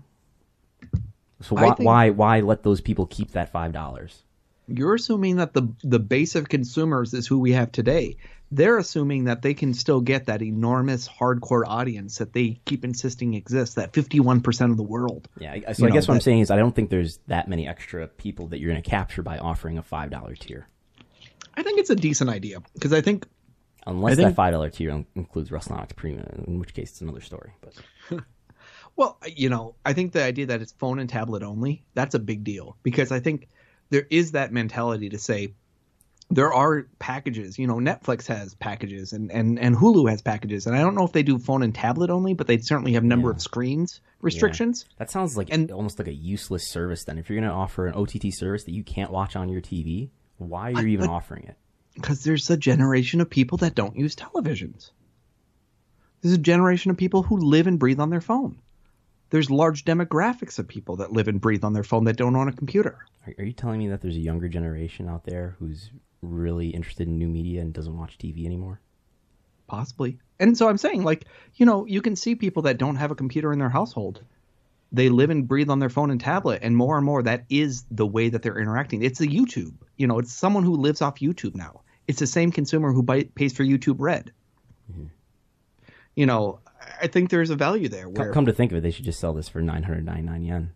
Speaker 3: So
Speaker 2: I
Speaker 3: why
Speaker 2: think-
Speaker 3: why why let those people keep that five dollars?
Speaker 2: You're assuming that the the base of consumers is who we have today. They're assuming that they can still get that enormous hardcore audience that they keep insisting exists, that fifty-one percent of the world.
Speaker 3: Yeah, I, so
Speaker 2: You
Speaker 3: I
Speaker 2: know,
Speaker 3: guess what I'm
Speaker 2: that-
Speaker 3: saying is I don't think there's that many extra people that you're going to capture by offering a five dollar tier,
Speaker 2: I think it's a decent idea because I think
Speaker 3: unless
Speaker 2: I think-
Speaker 3: that five dollar tier in- includes WrestleNomics Premium, in which case it's another story. But
Speaker 2: Well, you know, I think the idea that it's phone and tablet only, that's a big deal because I think there is that mentality to say there are packages, you know, Netflix has packages and, and, and Hulu has packages. And I don't know if they do phone and tablet only, but they certainly have number
Speaker 3: Yeah.
Speaker 2: of screens restrictions.
Speaker 3: that sounds like
Speaker 2: And-
Speaker 3: almost like a useless service. Then, if you're going to offer an O T T service that you can't watch on your T V, why are you even
Speaker 2: but-
Speaker 3: offering it?
Speaker 2: Because there's a generation of people that don't use televisions. There's a generation of people who live and breathe on their phone. There's large demographics of people that live and breathe on their phone that don't own a computer.
Speaker 3: Are, are you telling me that there's a younger generation out there who's really interested in new media and doesn't watch T V anymore?
Speaker 2: Possibly. And so I'm saying, like, you know, you can see people that don't have a computer in their household. They live and breathe on their phone and tablet, and more and more that is the way that they're interacting. It's a YouTube. You know, it's someone who lives off YouTube now. It's the same consumer who buy, pays for YouTube Red.
Speaker 3: Mm-hmm.
Speaker 2: You know, I think there's a value there.
Speaker 3: Come,
Speaker 2: Where
Speaker 3: come to think of it, they should just sell this for nine hundred ninety-nine yen.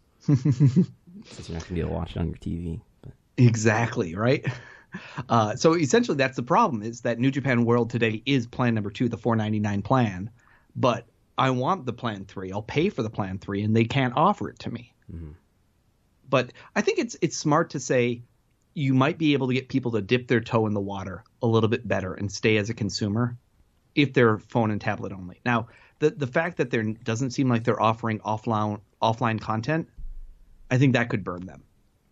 Speaker 3: Since you're not going to be able to watch it on your T V. But.
Speaker 2: Exactly, right? Uh, so essentially that's the problem is that New Japan World today is plan number two, the four ninety-nine plan. but I want the plan three. I'll pay for the plan three, and they can't offer it to me. Mm-hmm. But I think it's it's smart to say you might be able to get people to dip their toe in the water a little bit better and stay as a consumer if they're phone and tablet only. Now, the the fact that there doesn't seem like they're offering offline offline content, I think that could burn them.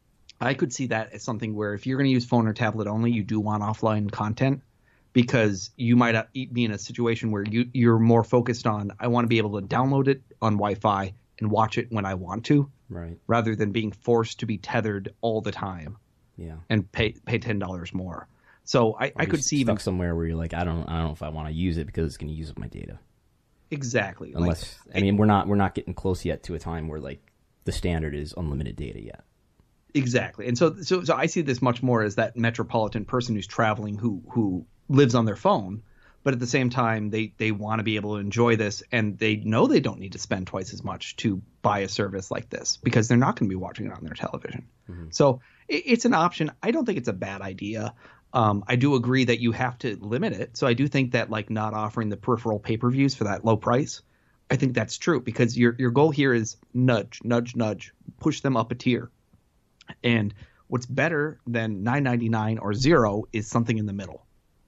Speaker 2: I could see that as something where if you're going to use phone or tablet only, you do want offline content, because you might be in a situation where you, you're more focused on, I want to be able to download it on Wi-Fi and watch it when I want to,
Speaker 3: right?
Speaker 2: Rather than being forced to be tethered all the time,
Speaker 3: yeah,
Speaker 2: and pay pay ten dollars more. So I, I could see
Speaker 3: stuck
Speaker 2: even
Speaker 3: somewhere where you're like, I don't I don't know if I want to use it because it's going to use up my data.
Speaker 2: Exactly.
Speaker 3: Unless like, I mean, we're not we're not getting close yet to a time where like the standard is unlimited data yet.
Speaker 2: Exactly. And so, so, so I see this much more as that metropolitan person who's traveling, who, who lives on their phone, but at the same time, they, they want to be able to enjoy this, and they know they don't need to spend twice as much to buy a service like this because they're not going to be watching it on their television. Mm-hmm. So it, it's an option. I don't think it's a bad idea. Um, I do agree that you have to limit it. So I do think that like not offering the peripheral pay-per-views for that low price, I think that's true, because your, your goal here is nudge, nudge, nudge, push them up a tier. And what's better than nine ninety-nine or zero is something in the middle.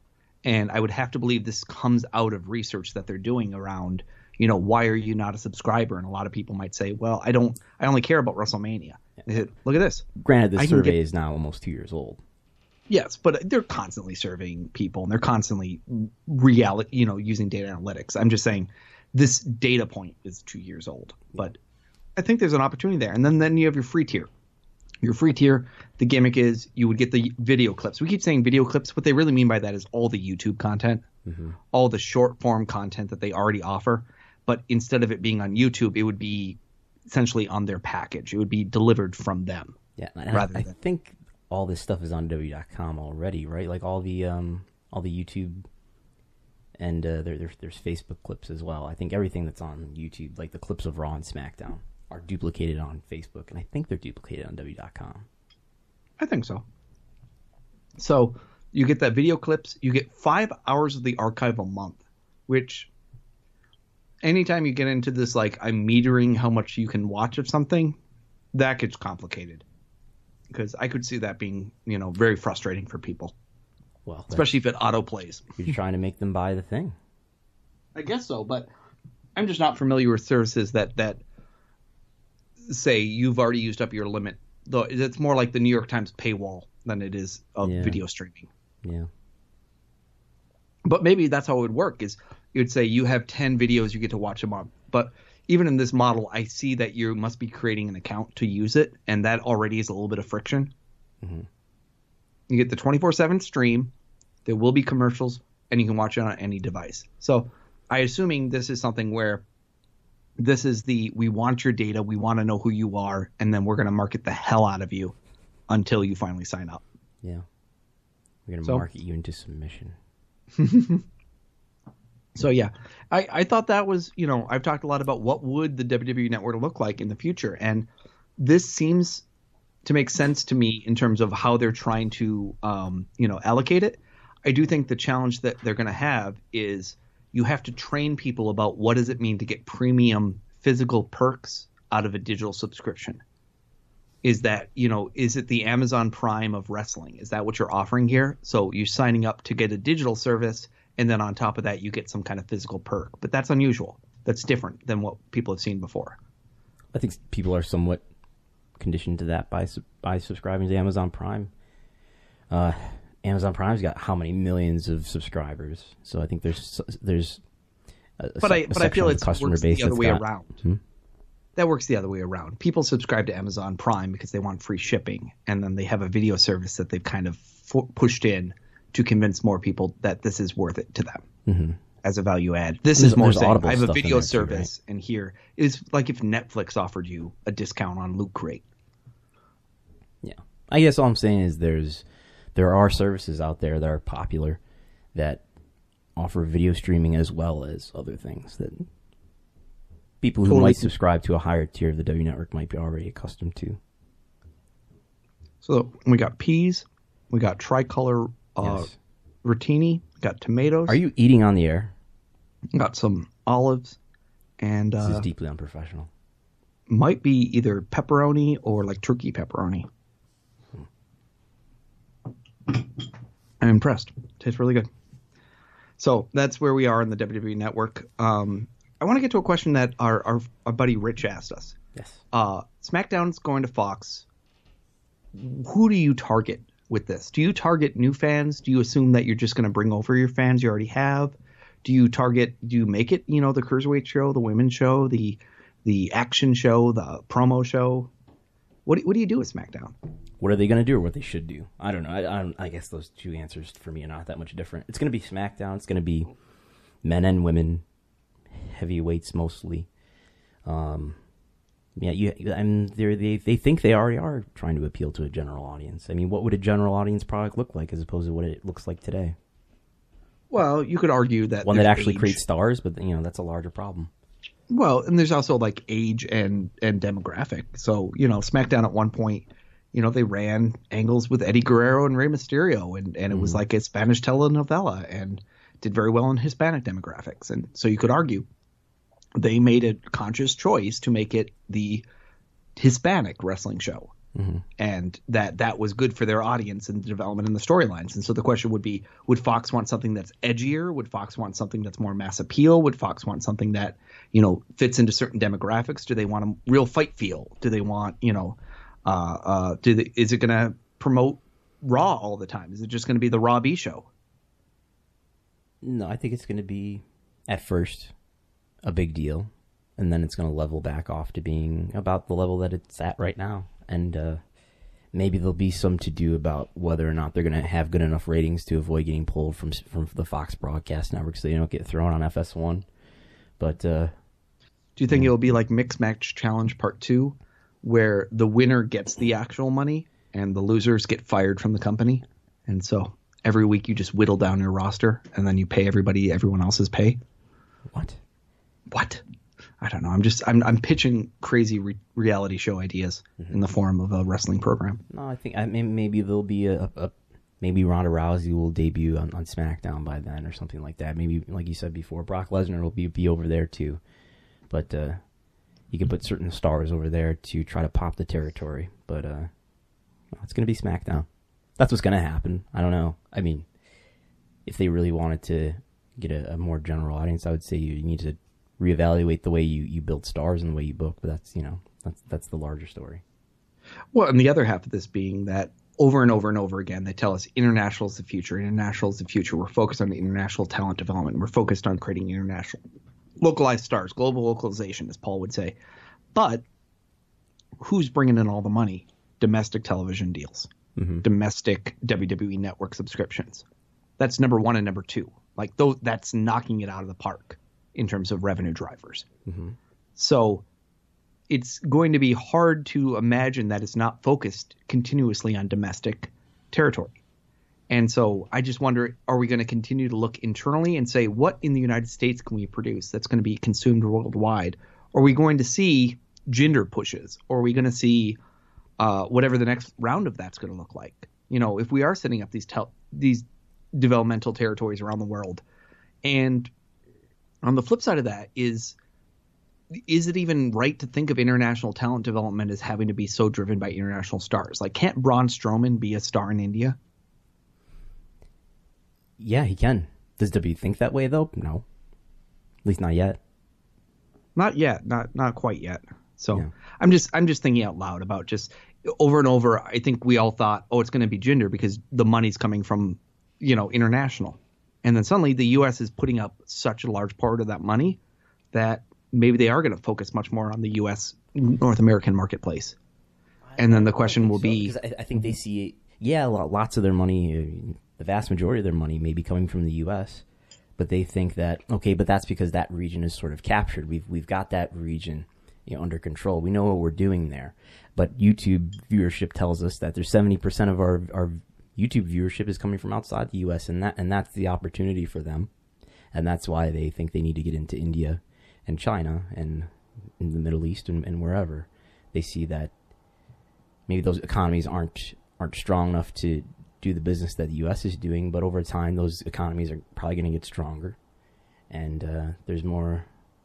Speaker 2: And I would have to believe this comes out of research that they're doing around, you know, why are you not a subscriber? And a lot of people might say, well, I don't, I only care about WrestleMania. Yeah. Look at this.
Speaker 3: Granted, this survey get, is now almost two years old.
Speaker 2: Yes, but they're constantly surveying people, and they're constantly reality, you know, using data analytics. I'm just saying this data point is two years old, but I think there's an opportunity there. And then, then you have your free tier. Your free tier, the gimmick is you would get the video clips. We keep saying video clips. What they really mean by that is all the YouTube content, mm-hmm. all the short form content that they already offer. But instead of it being on YouTube, it would be essentially on their package. It would be delivered from them.
Speaker 3: Yeah, and rather I, I than, think all this stuff is on W dot com already, right? Like all the um, all the YouTube and uh, there, there, there's Facebook clips as well. I think everything that's on YouTube, like the clips of Raw and SmackDown, are duplicated on Facebook, and I think they're duplicated on W dot com.
Speaker 2: I think so. So you get that video clips. You get five hours of the archive a month, which anytime you get into this, like I'm metering how much you can watch of something, that gets complicated. Because I could see that being, you know, very frustrating for people. Well, especially if it auto plays.
Speaker 3: You're trying to make them buy the thing.
Speaker 2: I guess so, but I'm just not familiar with services that that. say you've already used up your limit, though it's more like the New York Times paywall than it is of yeah. video streaming.
Speaker 3: Yeah.
Speaker 2: But maybe that's how it would work, is you would say you have ten videos you get to watch a month. But even in this model, I see that you must be creating an account to use it, and that already is a little bit of friction. Mm-hmm. You get the twenty-four seven stream, there will be commercials, and you can watch it on any device. So I assuming this is something where this is the, we want your data, we want to know who you are, and then we're going to market the hell out of you until you finally sign up.
Speaker 3: Yeah. We're going to so, market you into submission.
Speaker 2: So, yeah, I, I thought that was, you know, I've talked a lot about what would the W W E Network look like in the future, and this seems to make sense to me in terms of how they're trying to, um, you know, allocate it. I do think the challenge that they're going to have is you have to train people about what does it mean to get premium physical perks out of a digital subscription. Is that, you know, is it the Amazon Prime of wrestling? Is that what you're offering here? So you're signing up to get a digital service, and then on top of that, you get some kind of physical perk. But that's unusual. That's different than what people have seen before.
Speaker 3: I think people are somewhat conditioned to that by by subscribing to Amazon Prime. Uh Amazon Prime's got how many millions of subscribers? So I think there's there's a,
Speaker 2: but I but I feel it's
Speaker 3: customer
Speaker 2: works
Speaker 3: base
Speaker 2: the other way
Speaker 3: got,
Speaker 2: around.
Speaker 3: Hmm?
Speaker 2: That works the other way around. People subscribe to Amazon Prime because they want free shipping, and then they have a video service that they've kind of fu- pushed in to convince more people that this is worth it to them mm-hmm. as a value add. This
Speaker 3: there's,
Speaker 2: is more saying I have a
Speaker 3: stuff
Speaker 2: video
Speaker 3: too,
Speaker 2: service,
Speaker 3: right?
Speaker 2: And here is like if Netflix offered you a discount on Loot Crate.
Speaker 3: Yeah, I guess all I'm saying is there's. There are services out there that are popular that offer video streaming as well as other things that people who totally. might subscribe to a higher tier of the W Network might be already accustomed to.
Speaker 2: So we got peas, we got tricolor uh,
Speaker 3: yes.
Speaker 2: rotini, we got tomatoes.
Speaker 3: Are you eating on the air?
Speaker 2: Got some olives, and
Speaker 3: This is
Speaker 2: uh,
Speaker 3: deeply unprofessional.
Speaker 2: might be either pepperoni or like turkey pepperoni. I'm impressed. Tastes really good. So that's where we are in the W W E Network. Um, I want to get to a question that our, our, our buddy Rich asked us.
Speaker 3: Yes.
Speaker 2: Uh, SmackDown's going to Fox. Who do you target with this? Do you target new fans? Do you assume that you're just going to bring over your fans you already have? Do you target, do you make it, you know, the Cruiserweight show, the women's show, the the action show, the promo show? What, what do you do with SmackDown?
Speaker 3: What are they going to do or what they should do? I don't know. I, I, don't, I guess those two answers for me are not that much different. It's going to be SmackDown. It's going to be men and women, heavyweights mostly. Um, yeah, you, and they they think they already are trying to appeal to a general audience. I mean, what would a general audience product look like as opposed to what it looks like today?
Speaker 2: Well, you could argue that
Speaker 3: One that actually
Speaker 2: age.
Speaker 3: creates stars, but you know that's a larger problem.
Speaker 2: Well, and there's also like age and and demographic. So, you know, SmackDown at one point, you know, they ran angles with Eddie Guerrero and Rey Mysterio, and, and it mm. was like a Spanish telenovela and did very well in Hispanic demographics. And so you could argue they made a conscious choice to make it the Hispanic wrestling show. Mm-hmm. And that that was good for their audience and the development in the storylines. And so the question would be, would Fox want something that's edgier? Would Fox want something that's more mass appeal? Would Fox want something that, you know, fits into certain demographics? Do they want a real fight feel? Do they want, you know, uh, uh, do they, is it going to promote Raw all the time? Is it just going to be the Raw B show?
Speaker 3: No, I think it's going to be, at first, a big deal. And then it's going to level back off to being about the level that it's at right now. And uh, maybe there'll be some to do about whether or not they're going to have good enough ratings to avoid getting pulled from from the Fox broadcast network so they don't get thrown on F S one. But uh,
Speaker 2: do you think it'll be like Mixed Match Challenge Part two, where the winner gets the actual money and the losers get fired from the company? And so every week you just whittle down your roster and then you pay everybody everyone else's pay?
Speaker 3: What?
Speaker 2: What? I don't know. I'm just I'm I'm pitching crazy re- reality show ideas mm-hmm. in the form of a wrestling program.
Speaker 3: No, I think I mean maybe there'll be a, a maybe Ronda Rousey will debut on, on SmackDown by then or something like that. Maybe like you said before, Brock Lesnar will be be over there too. But uh, you can put certain stars over there to try to pop the territory. But uh, it's going to be SmackDown. That's what's going to happen. I don't know. I mean, if they really wanted to get a, a more general audience, I would say you need to reevaluate the way you, you build stars and the way you book, but that's, you know, that's that's the larger story.
Speaker 2: Well, and the other half of this being that over and over and over again, they tell us international is the future, international is the future. We're focused on international talent development. We're focused on creating international localized stars, global localization, as Paul would say. But who's bringing in all the money? Domestic television deals, mm-hmm. domestic W W E Network subscriptions. That's number one and number two. Like, those, that's knocking it out of the park in terms of revenue drivers. Mm-hmm. So it's going to be hard to imagine that it's not focused continuously on domestic territory. And so I just wonder, are we going to continue to look internally and say, what in the United States can we produce that's going to be consumed worldwide? Are we going to see gender pushes? Or are we going to see uh, whatever the next round of that's going to look like? You know, if we are setting up these tel- these developmental territories around the world, and on the flip side of that is, is it even right to think of international talent development as having to be so driven by international stars? Like, can't Braun Strowman be a star in India?
Speaker 3: Yeah, he can. Does W think that way, though? No. At least not yet.
Speaker 2: Not yet. Not not quite yet. So
Speaker 3: yeah.
Speaker 2: I'm just I'm just thinking out loud about just over and over. I think we all thought, oh, it's going to be gender because the money's coming from, you know, international. And then suddenly the U S is putting up such a large part of that money that maybe they are going to focus much more on the U S North American marketplace. And then the question will
Speaker 3: so,
Speaker 2: be,
Speaker 3: I, I think they see, yeah, lots of their money, the vast majority of their money may be coming from the U S, but they think that, okay, but that's because that region is sort of captured. We've we've got that region, you know, under control. We know what we're doing there. But YouTube viewership tells us that there's seventy percent of our our YouTube viewership is coming from outside the U S, and that and that's the opportunity for them, and that's why they think they need to get into India and China and in the Middle East and, and wherever. They see that maybe those economies aren't aren't strong enough to do the business that the U S is doing, but over time those economies are probably going to get stronger, and uh, there's more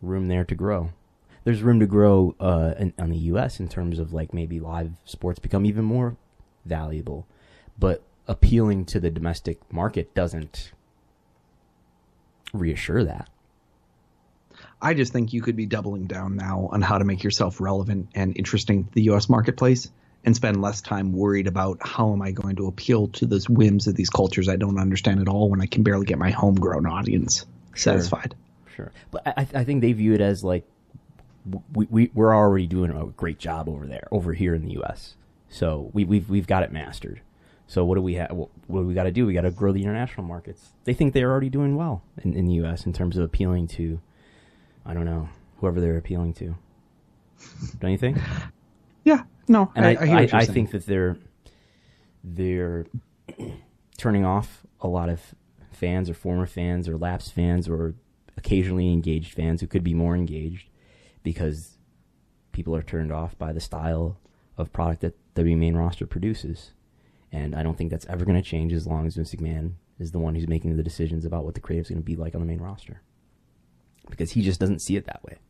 Speaker 3: room there to grow. There's room to grow uh, in, on the U S in terms of like maybe live sports become even more valuable, but appealing to the domestic market doesn't reassure that.
Speaker 2: I just think you could be doubling down now on how to make yourself relevant and interesting to the U S marketplace and spend less time worried about how am I going to appeal to those whims of these cultures I don't understand at all when I can barely get my homegrown audience
Speaker 3: Sure.
Speaker 2: satisfied.
Speaker 3: Sure. But I, I think they view it as like, we, we, we're already doing a great job over there, over here in the U S. So we, we've, we've got it mastered. So what do we have? What, what do we got to do? We got to grow the international markets. They think they're already doing well in, in the U S in terms of appealing to, I don't know, whoever they're appealing to. Don't you think?
Speaker 2: Yeah, no,
Speaker 3: and
Speaker 2: I,
Speaker 3: I,
Speaker 2: I, hear
Speaker 3: I,
Speaker 2: what you're
Speaker 3: I
Speaker 2: saying.
Speaker 3: think that they're they're turning off a lot of fans or former fans or lapsed fans or occasionally engaged fans who could be more engaged because people are turned off by the style of product that W Main Roster produces. And I don't think that's ever going to change as long as Vince McMahon is the one who's making the decisions about what the creative's going to be like on the main roster. Because he just doesn't see it that way.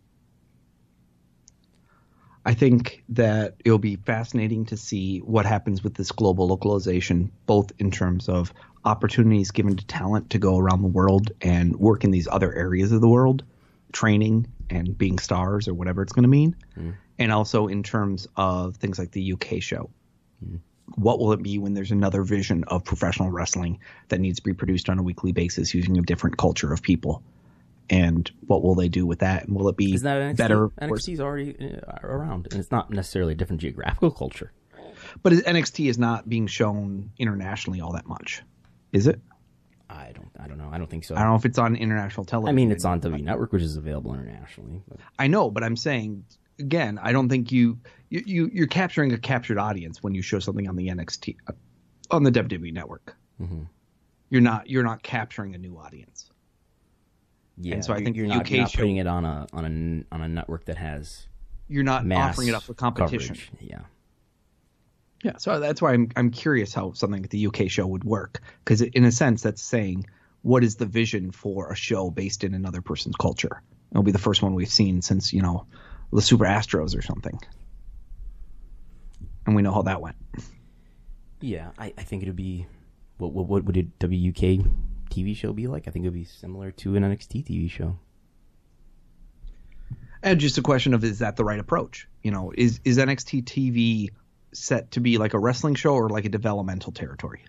Speaker 2: I think that it'll be fascinating to see what happens with this global localization, both in terms of opportunities given to talent to go around the world and work in these other areas of the world, training and being stars or whatever it's going to mean, mm. and also in terms of things like the U K show. Mm. What will it be when there's another vision of professional wrestling that needs to be produced on a weekly basis using a different culture of people? And what will they do with that? And will it be
Speaker 3: Isn't that N X T?
Speaker 2: better?
Speaker 3: N X T's already uh, around, and it's not necessarily a different geographical culture.
Speaker 2: But N X T is not being shown internationally all that much, is it?
Speaker 3: I don't. I don't know. I don't think so.
Speaker 2: I don't know if it's on international television.
Speaker 3: I mean, it's on W Network, which is available internationally. But.
Speaker 2: I know, but I'm saying again, I don't think you you, you you're capturing a captured audience when you show something on the N X T uh, on the W W E Network. Mm-hmm. You're not you're not capturing a new audience.
Speaker 3: Yeah,
Speaker 2: and so I think
Speaker 3: you're
Speaker 2: the
Speaker 3: not,
Speaker 2: U K
Speaker 3: you're not
Speaker 2: show,
Speaker 3: putting it on a on a on a network that has
Speaker 2: you're not
Speaker 3: mass
Speaker 2: offering it up for competition.
Speaker 3: Coverage. Yeah,
Speaker 2: yeah. So that's why I'm I'm curious how something like the U K show would work, because in a sense that's saying what is the vision for a show based in another person's culture. It'll be the first one we've seen since you know the Super Astros or something, and we know how that went.
Speaker 3: Yeah, I, I think it'd be what what what would a W K T V show be like? I think it would be similar to an N X T T V show.
Speaker 2: And just a question of, is that the right approach? You know, is, is N X T T V set to be like a wrestling show or like a developmental territory?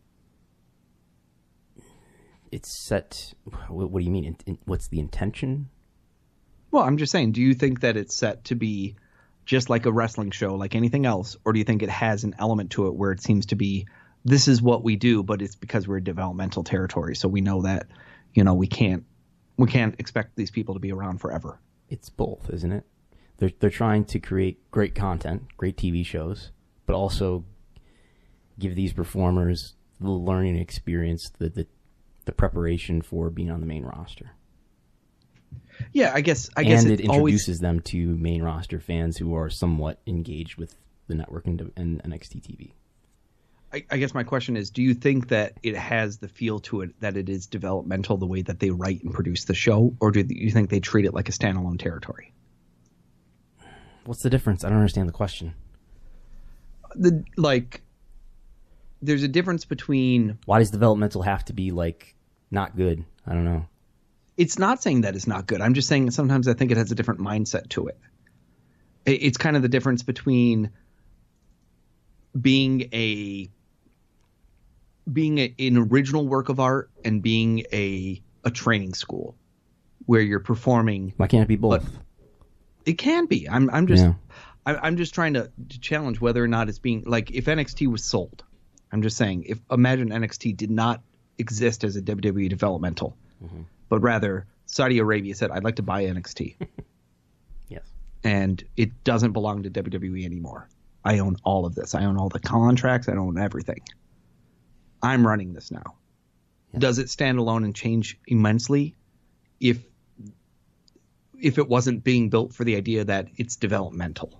Speaker 3: It's set. What, what do you mean? In, in, what's the intention?
Speaker 2: Well, I'm just saying, do you think that it's set to be just like a wrestling show, like anything else? Or do you think it has an element to it where it seems to be, this is what we do, but it's because we're a developmental territory. So we know that, you know, we can't, we can't expect these people to be around forever.
Speaker 3: It's both, isn't it? They're, they're trying to create great content, great T V shows, but also give these performers the learning experience, the, the, the preparation for being on the main roster.
Speaker 2: Yeah, I guess, I guess
Speaker 3: and it, it introduces
Speaker 2: always...
Speaker 3: them to main roster fans who are somewhat engaged with the network and, and N X T T V.
Speaker 2: I, I guess my question is, do you think that it has the feel to it that it is developmental the way that they write and produce the show, or do you think they treat it like a standalone territory?
Speaker 3: What's the difference? I don't understand the question.
Speaker 2: The like, there's a difference between...
Speaker 3: Why does developmental have to be, like, not good? I don't know.
Speaker 2: It's not saying that it's not good. I'm just saying that sometimes I think it has a different mindset to it. It's kind of the difference between being a... being a, an original work of art and being a a training school where you're performing.
Speaker 3: Why can't it be both?
Speaker 2: It can be. I'm I'm just
Speaker 3: yeah.
Speaker 2: I, I'm just trying to, to challenge whether or not it's being like if N X T was sold. I'm just saying if imagine N X T did not exist as a W W E developmental, mm-hmm. but rather Saudi Arabia said I'd like to buy N X T.
Speaker 3: Yes.
Speaker 2: And it doesn't belong to W W E anymore. I own all of this. I own all the contracts. I own everything. I'm running this now. Yeah. Does it stand alone and change immensely if if it wasn't being built for the idea that it's developmental?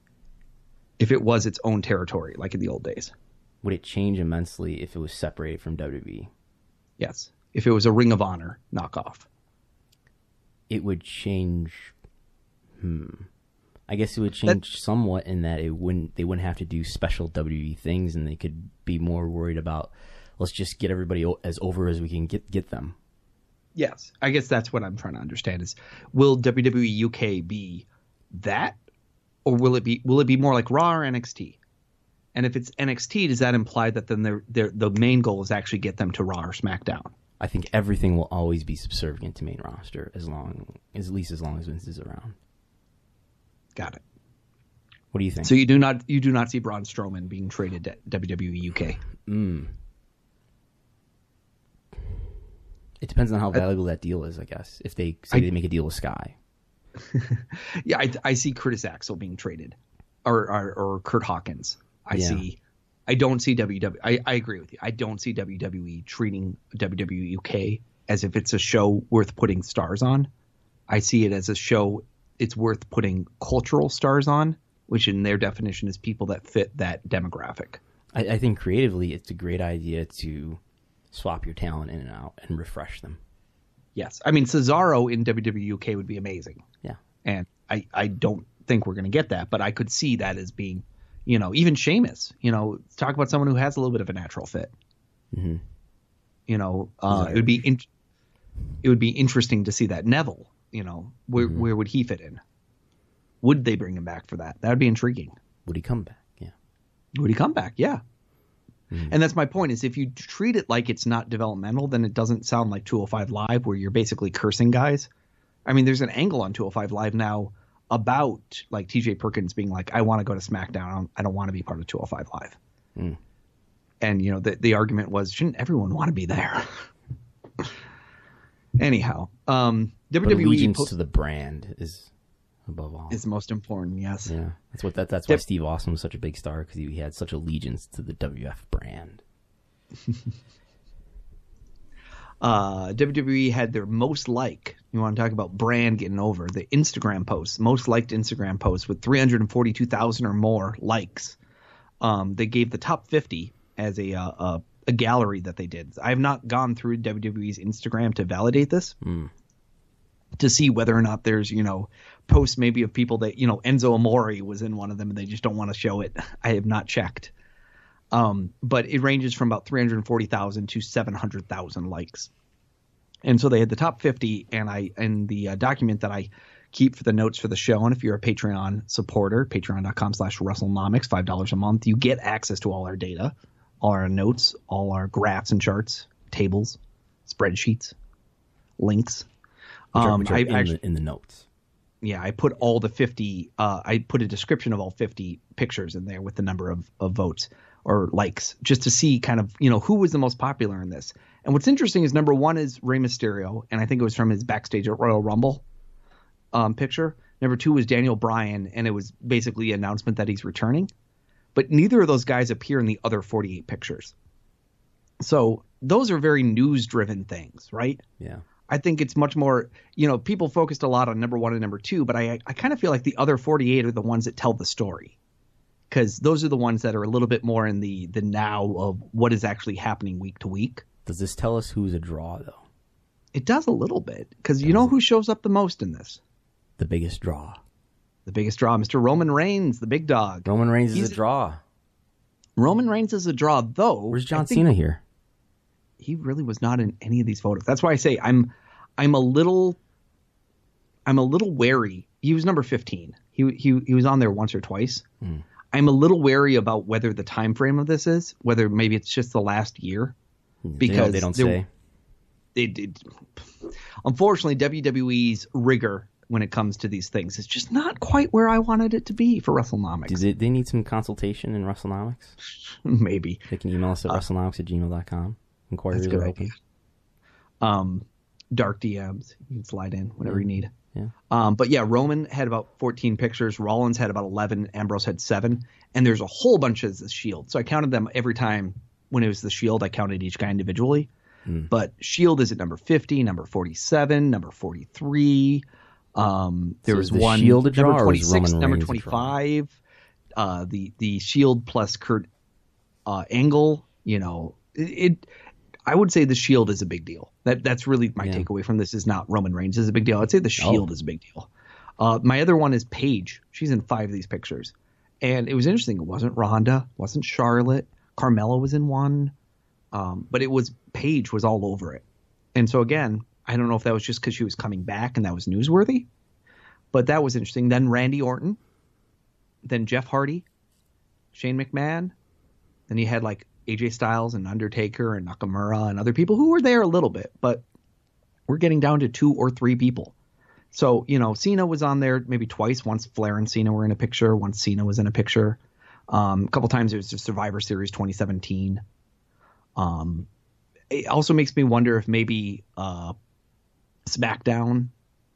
Speaker 2: If it was its own territory, like in the old days?
Speaker 3: Would it change immensely if it was separated from W W E?
Speaker 2: Yes. If it was a Ring of Honor knockoff.
Speaker 3: it would change. Hmm. I guess it would change that, somewhat in that it wouldn't. They wouldn't have to do special W W E things, and they could be more worried about, let's just get everybody as over as we can get get them.
Speaker 2: Yes, I guess that's what I'm trying to understand is, will W W E U K be that, or will it be will it be more like Raw or N X T? And if it's N X T, does that imply that then they're, they're, the main goal is actually get them to Raw or SmackDown?
Speaker 3: I think everything will always be subservient to main roster as long as at least as long as Vince is around.
Speaker 2: Got it.
Speaker 3: What do you think?
Speaker 2: So you do not you do not see Braun Strowman being traded to W W E U K?
Speaker 3: Mm. It depends on how valuable I, that deal is, I guess. If they say I, they make a deal with Sky.
Speaker 2: yeah, I, I see Curtis Axel being traded, or or, or Kurt Hawkins. I yeah. see. I don't see W W E. I, I agree with you. I don't see W W E treating W W E U K as if it's a show worth putting stars on. I see it as a show it's worth putting cultural stars on, which in their definition is people that fit that demographic.
Speaker 3: I, I think creatively it's a great idea to swap your talent in and out and refresh them.
Speaker 2: Yes. I mean, Cesaro in W W E U K would be amazing.
Speaker 3: Yeah.
Speaker 2: And I, I don't think we're going to get that, but I could see that as being, you know, even Sheamus, you know, talk about someone who has a little bit of a natural fit.
Speaker 3: Mm-hmm.
Speaker 2: You know, uh, it would be in, it would be interesting to see that. Neville, you know, where mm-hmm. where would he fit in? Would they bring him back for that? That would be intriguing.
Speaker 3: Would he come back? Yeah.
Speaker 2: Would he come back? Yeah.
Speaker 3: Mm-hmm.
Speaker 2: And that's my point is if you treat it like it's not developmental, then it doesn't sound like two oh five Live where you're basically cursing guys. I mean, there's an angle on two oh five Live now about like T J Perkins being like, I want to go to SmackDown. I don't, I don't want to be part of two oh five Live.
Speaker 3: Mm.
Speaker 2: And, you know, the, the argument was, shouldn't everyone want to be there? Anyhow, um, W W E
Speaker 3: allegiance
Speaker 2: post-
Speaker 3: to the brand is above all.
Speaker 2: Is the most important, yes.
Speaker 3: Yeah, that's what that, that's why yep. Steve Austin was such a big star, because he had such allegiance to the W W F brand.
Speaker 2: uh, W W E had their most like, you want to talk about brand getting over, the Instagram posts, most liked Instagram posts with three hundred forty-two thousand or more likes. Um, they gave the top fifty as a, uh, a a gallery that they did. I have not gone through W W E's Instagram to validate this.
Speaker 3: Mm.
Speaker 2: To see whether or not there's, you know, posts maybe of people that, you know, Enzo Amore was in one of them and they just don't want to show it. I have not checked. Um, but it ranges from about three hundred forty thousand to seven hundred thousand likes. And so they had the top fifty, and I, and the uh, document that I keep for the notes for the show. And if you're a Patreon supporter, patreon.com slash WrestleNomics, five dollars a month, you get access to all our data, all our notes, all our graphs and charts, tables, spreadsheets, links.
Speaker 3: Which are,
Speaker 2: um,
Speaker 3: which are
Speaker 2: I
Speaker 3: in,
Speaker 2: actually,
Speaker 3: the, in the notes.
Speaker 2: Yeah, I put all the fifty. Uh, I put a description of all fifty pictures in there with the number of, of votes or likes, just to see kind of, you know, who was the most popular in this. And what's interesting is number one is Rey Mysterio, and I think it was from his backstage at Royal Rumble um, picture. Number two was Daniel Bryan, and it was basically an announcement that he's returning. But neither of those guys appear in the other forty-eight pictures. So those are very news-driven things, right?
Speaker 3: Yeah.
Speaker 2: I think it's much more, you know, people focused a lot on number one and number two, but I I kind of feel like the other forty-eight are the ones that tell the story, because those are the ones that are a little bit more in the the now of what is actually happening week to week.
Speaker 3: Does this tell us who's a draw, though?
Speaker 2: It does a little bit, because you know who shows up the most in this?
Speaker 3: The biggest draw.
Speaker 2: The biggest draw, Mister Roman Reigns, the big dog.
Speaker 3: Roman Reigns
Speaker 2: He's,
Speaker 3: is a draw.
Speaker 2: Roman Reigns is a draw, though.
Speaker 3: Where's John Cena here?
Speaker 2: He really was not in any of these photos. That's why I say I'm I'm a little I'm a little wary. He was number fifteen. He he he was on there once or twice.
Speaker 3: Hmm.
Speaker 2: I'm a little wary about whether the time frame of this is, whether maybe it's just the last year. Because
Speaker 3: they don't, they don't say.
Speaker 2: It, it, unfortunately, W W E's rigor when it comes to these things is just not quite where I wanted it to be for WrestleNomics.
Speaker 3: Do they, they need some consultation in WrestleNomics?
Speaker 2: Maybe.
Speaker 3: They can email us at uh, WrestleNomics at gmail dot com. Inquiries are open.
Speaker 2: Um, dark D Ms. You can slide in whenever
Speaker 3: yeah.
Speaker 2: you need.
Speaker 3: Yeah.
Speaker 2: Um, but yeah, Roman had about fourteen pictures. Rollins had about eleven. Ambrose had seven. And there's a whole bunch of the Shield. So I counted them every time when it was the Shield. I counted each guy individually.
Speaker 3: Mm.
Speaker 2: But Shield is at number fifty, number forty-seven, number forty-three. Um, there
Speaker 3: so
Speaker 2: was
Speaker 3: the
Speaker 2: one
Speaker 3: Shield a draw,
Speaker 2: number twenty-six,
Speaker 3: Roman
Speaker 2: number
Speaker 3: Reigns
Speaker 2: twenty-five. Uh, the the Shield plus Kurt uh, Angle. You know, it, it. I would say the Shield is a big deal. That that's really my
Speaker 3: Yeah.
Speaker 2: takeaway from this. Is not Roman Reigns is a big deal. I'd say the Shield
Speaker 3: Oh.
Speaker 2: is a big deal. Uh, my other one is Paige. She's in five of these pictures, and it was interesting. It wasn't Ronda, wasn't Charlotte. Carmella was in one, um, but it was Paige was all over it. And so again, I don't know if that was just because she was coming back and that was newsworthy, but that was interesting. Then Randy Orton, then Jeff Hardy, Shane McMahon, then you had like A J Styles and Undertaker and Nakamura and other people who were there a little bit, but we're getting down to two or three people. So, you know, Cena was on there maybe twice. Once Flair and Cena were in a picture. Once Cena was in a picture. Um, a couple times it was just Survivor Series twenty seventeen. Um, it also makes me wonder if maybe uh, SmackDown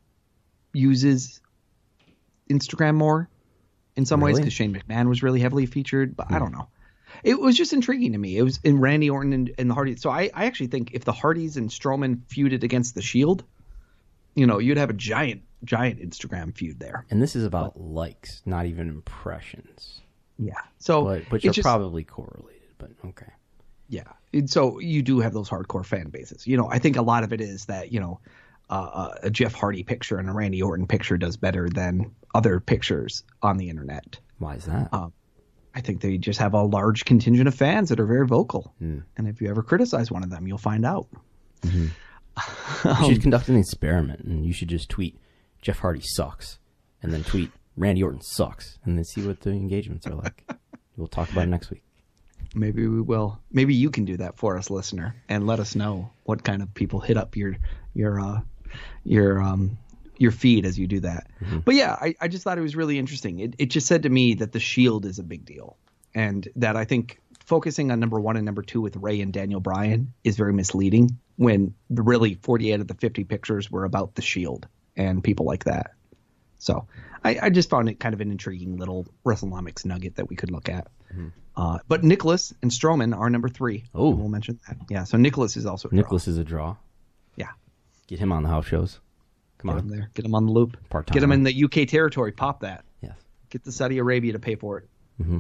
Speaker 2: uses Instagram more in some ways
Speaker 3: Really?
Speaker 2: because Shane McMahon was really heavily featured. But I don't know. It was just intriguing to me. It was in Randy Orton and, and the Hardys. So I, I actually think if the Hardys and Strowman feuded against the Shield, you know, you'd have a giant, giant Instagram feud there.
Speaker 4: And this is about likes, not even impressions.
Speaker 2: Yeah. So
Speaker 4: But, which
Speaker 2: it
Speaker 4: are
Speaker 2: just-
Speaker 4: probably correlated, but okay.
Speaker 2: Yeah. And so you do have those hardcore fan bases. You know, I think a lot of it is that, you know, uh, a Jeff Hardy picture and a Randy Orton picture does better than other pictures on the internet.
Speaker 4: Why is that?
Speaker 2: Um, I think they just have a large contingent of fans that are very vocal.
Speaker 4: Mm.
Speaker 2: And if you ever criticize one of them, you'll find out.
Speaker 4: You
Speaker 2: Um,
Speaker 4: should conduct an experiment, and you should just tweet Jeff Hardy sucks, and then tweet Randy Orton sucks, and then see what the engagements are like. We'll talk about it next week.
Speaker 2: Maybe we will. Maybe you can do that for us, listener, and let us know what kind of people hit up your your uh, your um your feed as you do that.
Speaker 4: Mm-hmm.
Speaker 2: But yeah, I, I just thought it was really interesting. It it just said to me that the Shield is a big deal, and that I think focusing on number one and number two with Ray and Daniel Bryan is very misleading when the really forty-eight of the fifty pictures were about the Shield and people like that. So I, I just found it kind of an intriguing little WrestleNomics nugget that we could look at.
Speaker 4: Mm-hmm.
Speaker 2: Uh, but Nicholas and Strowman are number three.
Speaker 4: Oh.
Speaker 2: We'll mention that. Yeah, so Nicholas is also a draw.
Speaker 4: Nicholas is a draw.
Speaker 2: Yeah,
Speaker 4: Get him on the house shows. Come
Speaker 2: get
Speaker 4: on.
Speaker 2: him there. Get him on the loop.
Speaker 4: Part-time.
Speaker 2: Get him in the U K territory. Pop that.
Speaker 4: Yes.
Speaker 2: Get the Saudi Arabia to pay for it.
Speaker 4: Mm-hmm.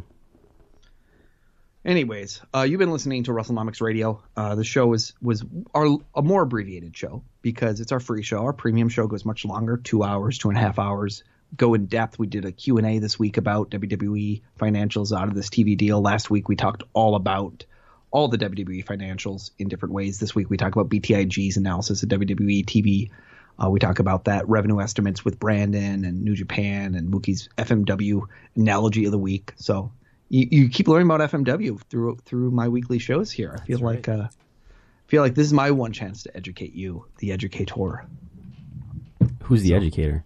Speaker 2: Anyways, uh, you've been listening to WrestleNomics Radio. Uh, the show is was our a more abbreviated show because it's our free show. Our premium show goes much longer, two hours, two and a half hours. Go in depth. We did a Q and A this week about W W E financials out of this T V deal. Last week we talked all about all the W W E financials in different ways. This week we talk about B T I G's analysis of W W E T V. Uh, we talk about that revenue estimates with Brandon and New Japan and Mookie's F M W analogy of the week. So you, you keep learning about F M W through through my weekly shows here. I feel like uh, feel like this is my one chance to educate you, the educator,
Speaker 4: Who's the educator?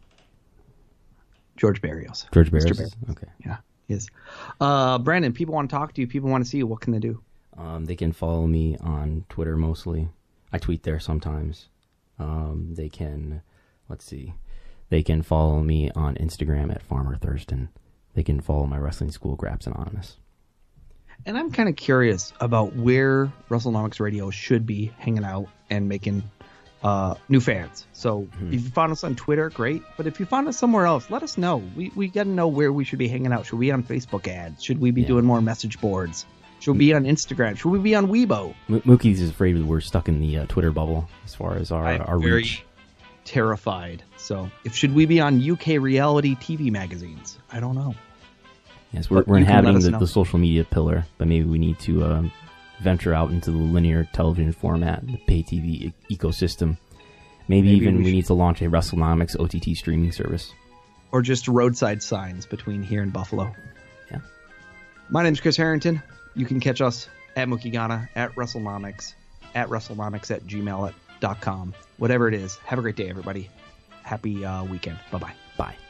Speaker 2: George Barrios.
Speaker 4: George
Speaker 2: Mister
Speaker 4: Barrios. Okay.
Speaker 2: Yeah, he is. Uh, Brandon, people want to talk to you. People want to see you. What can they do?
Speaker 4: Um, they can follow me on Twitter mostly. I tweet there sometimes. Um, they can, let's see, they can follow me on Instagram at Farmer Thurston. They can follow my wrestling school, Graps Anonymous.
Speaker 2: And I'm kind of curious about where WrestleNomics Radio should be hanging out and making uh, new fans. So
Speaker 4: Mm-hmm.
Speaker 2: if you found us on Twitter, great. But if you found us somewhere else, let us know. We we got to know where we should be hanging out. Should we be on Facebook ads? Should we be
Speaker 4: Yeah.
Speaker 2: doing more message boards? Should we be on Instagram? Should we be on Weibo?
Speaker 4: M- Mookie's is afraid we're stuck in the uh, Twitter bubble as far as our,
Speaker 2: I'm
Speaker 4: our
Speaker 2: very
Speaker 4: reach.
Speaker 2: terrified. So if should we be on U K reality T V magazines? I don't know.
Speaker 4: Yes, we're,
Speaker 2: But
Speaker 4: we're
Speaker 2: you can let
Speaker 4: inhabiting
Speaker 2: us
Speaker 4: the,
Speaker 2: know.
Speaker 4: the social media pillar, but maybe we need to um, venture out into the linear television format, the pay T V e- ecosystem. Maybe,
Speaker 2: Maybe
Speaker 4: even
Speaker 2: we
Speaker 4: we,
Speaker 2: should-
Speaker 4: need to launch a WrestleNomics O T T streaming service.
Speaker 2: Or just roadside signs between here and Buffalo.
Speaker 4: Yeah.
Speaker 2: My name's Chris Harrington. You can catch us at Mookie Ghana, at WrestleNomics, at WrestleNomics at gmail dot com. Whatever it is. Have a great day, everybody. Happy uh, weekend. Bye-bye.
Speaker 4: Bye.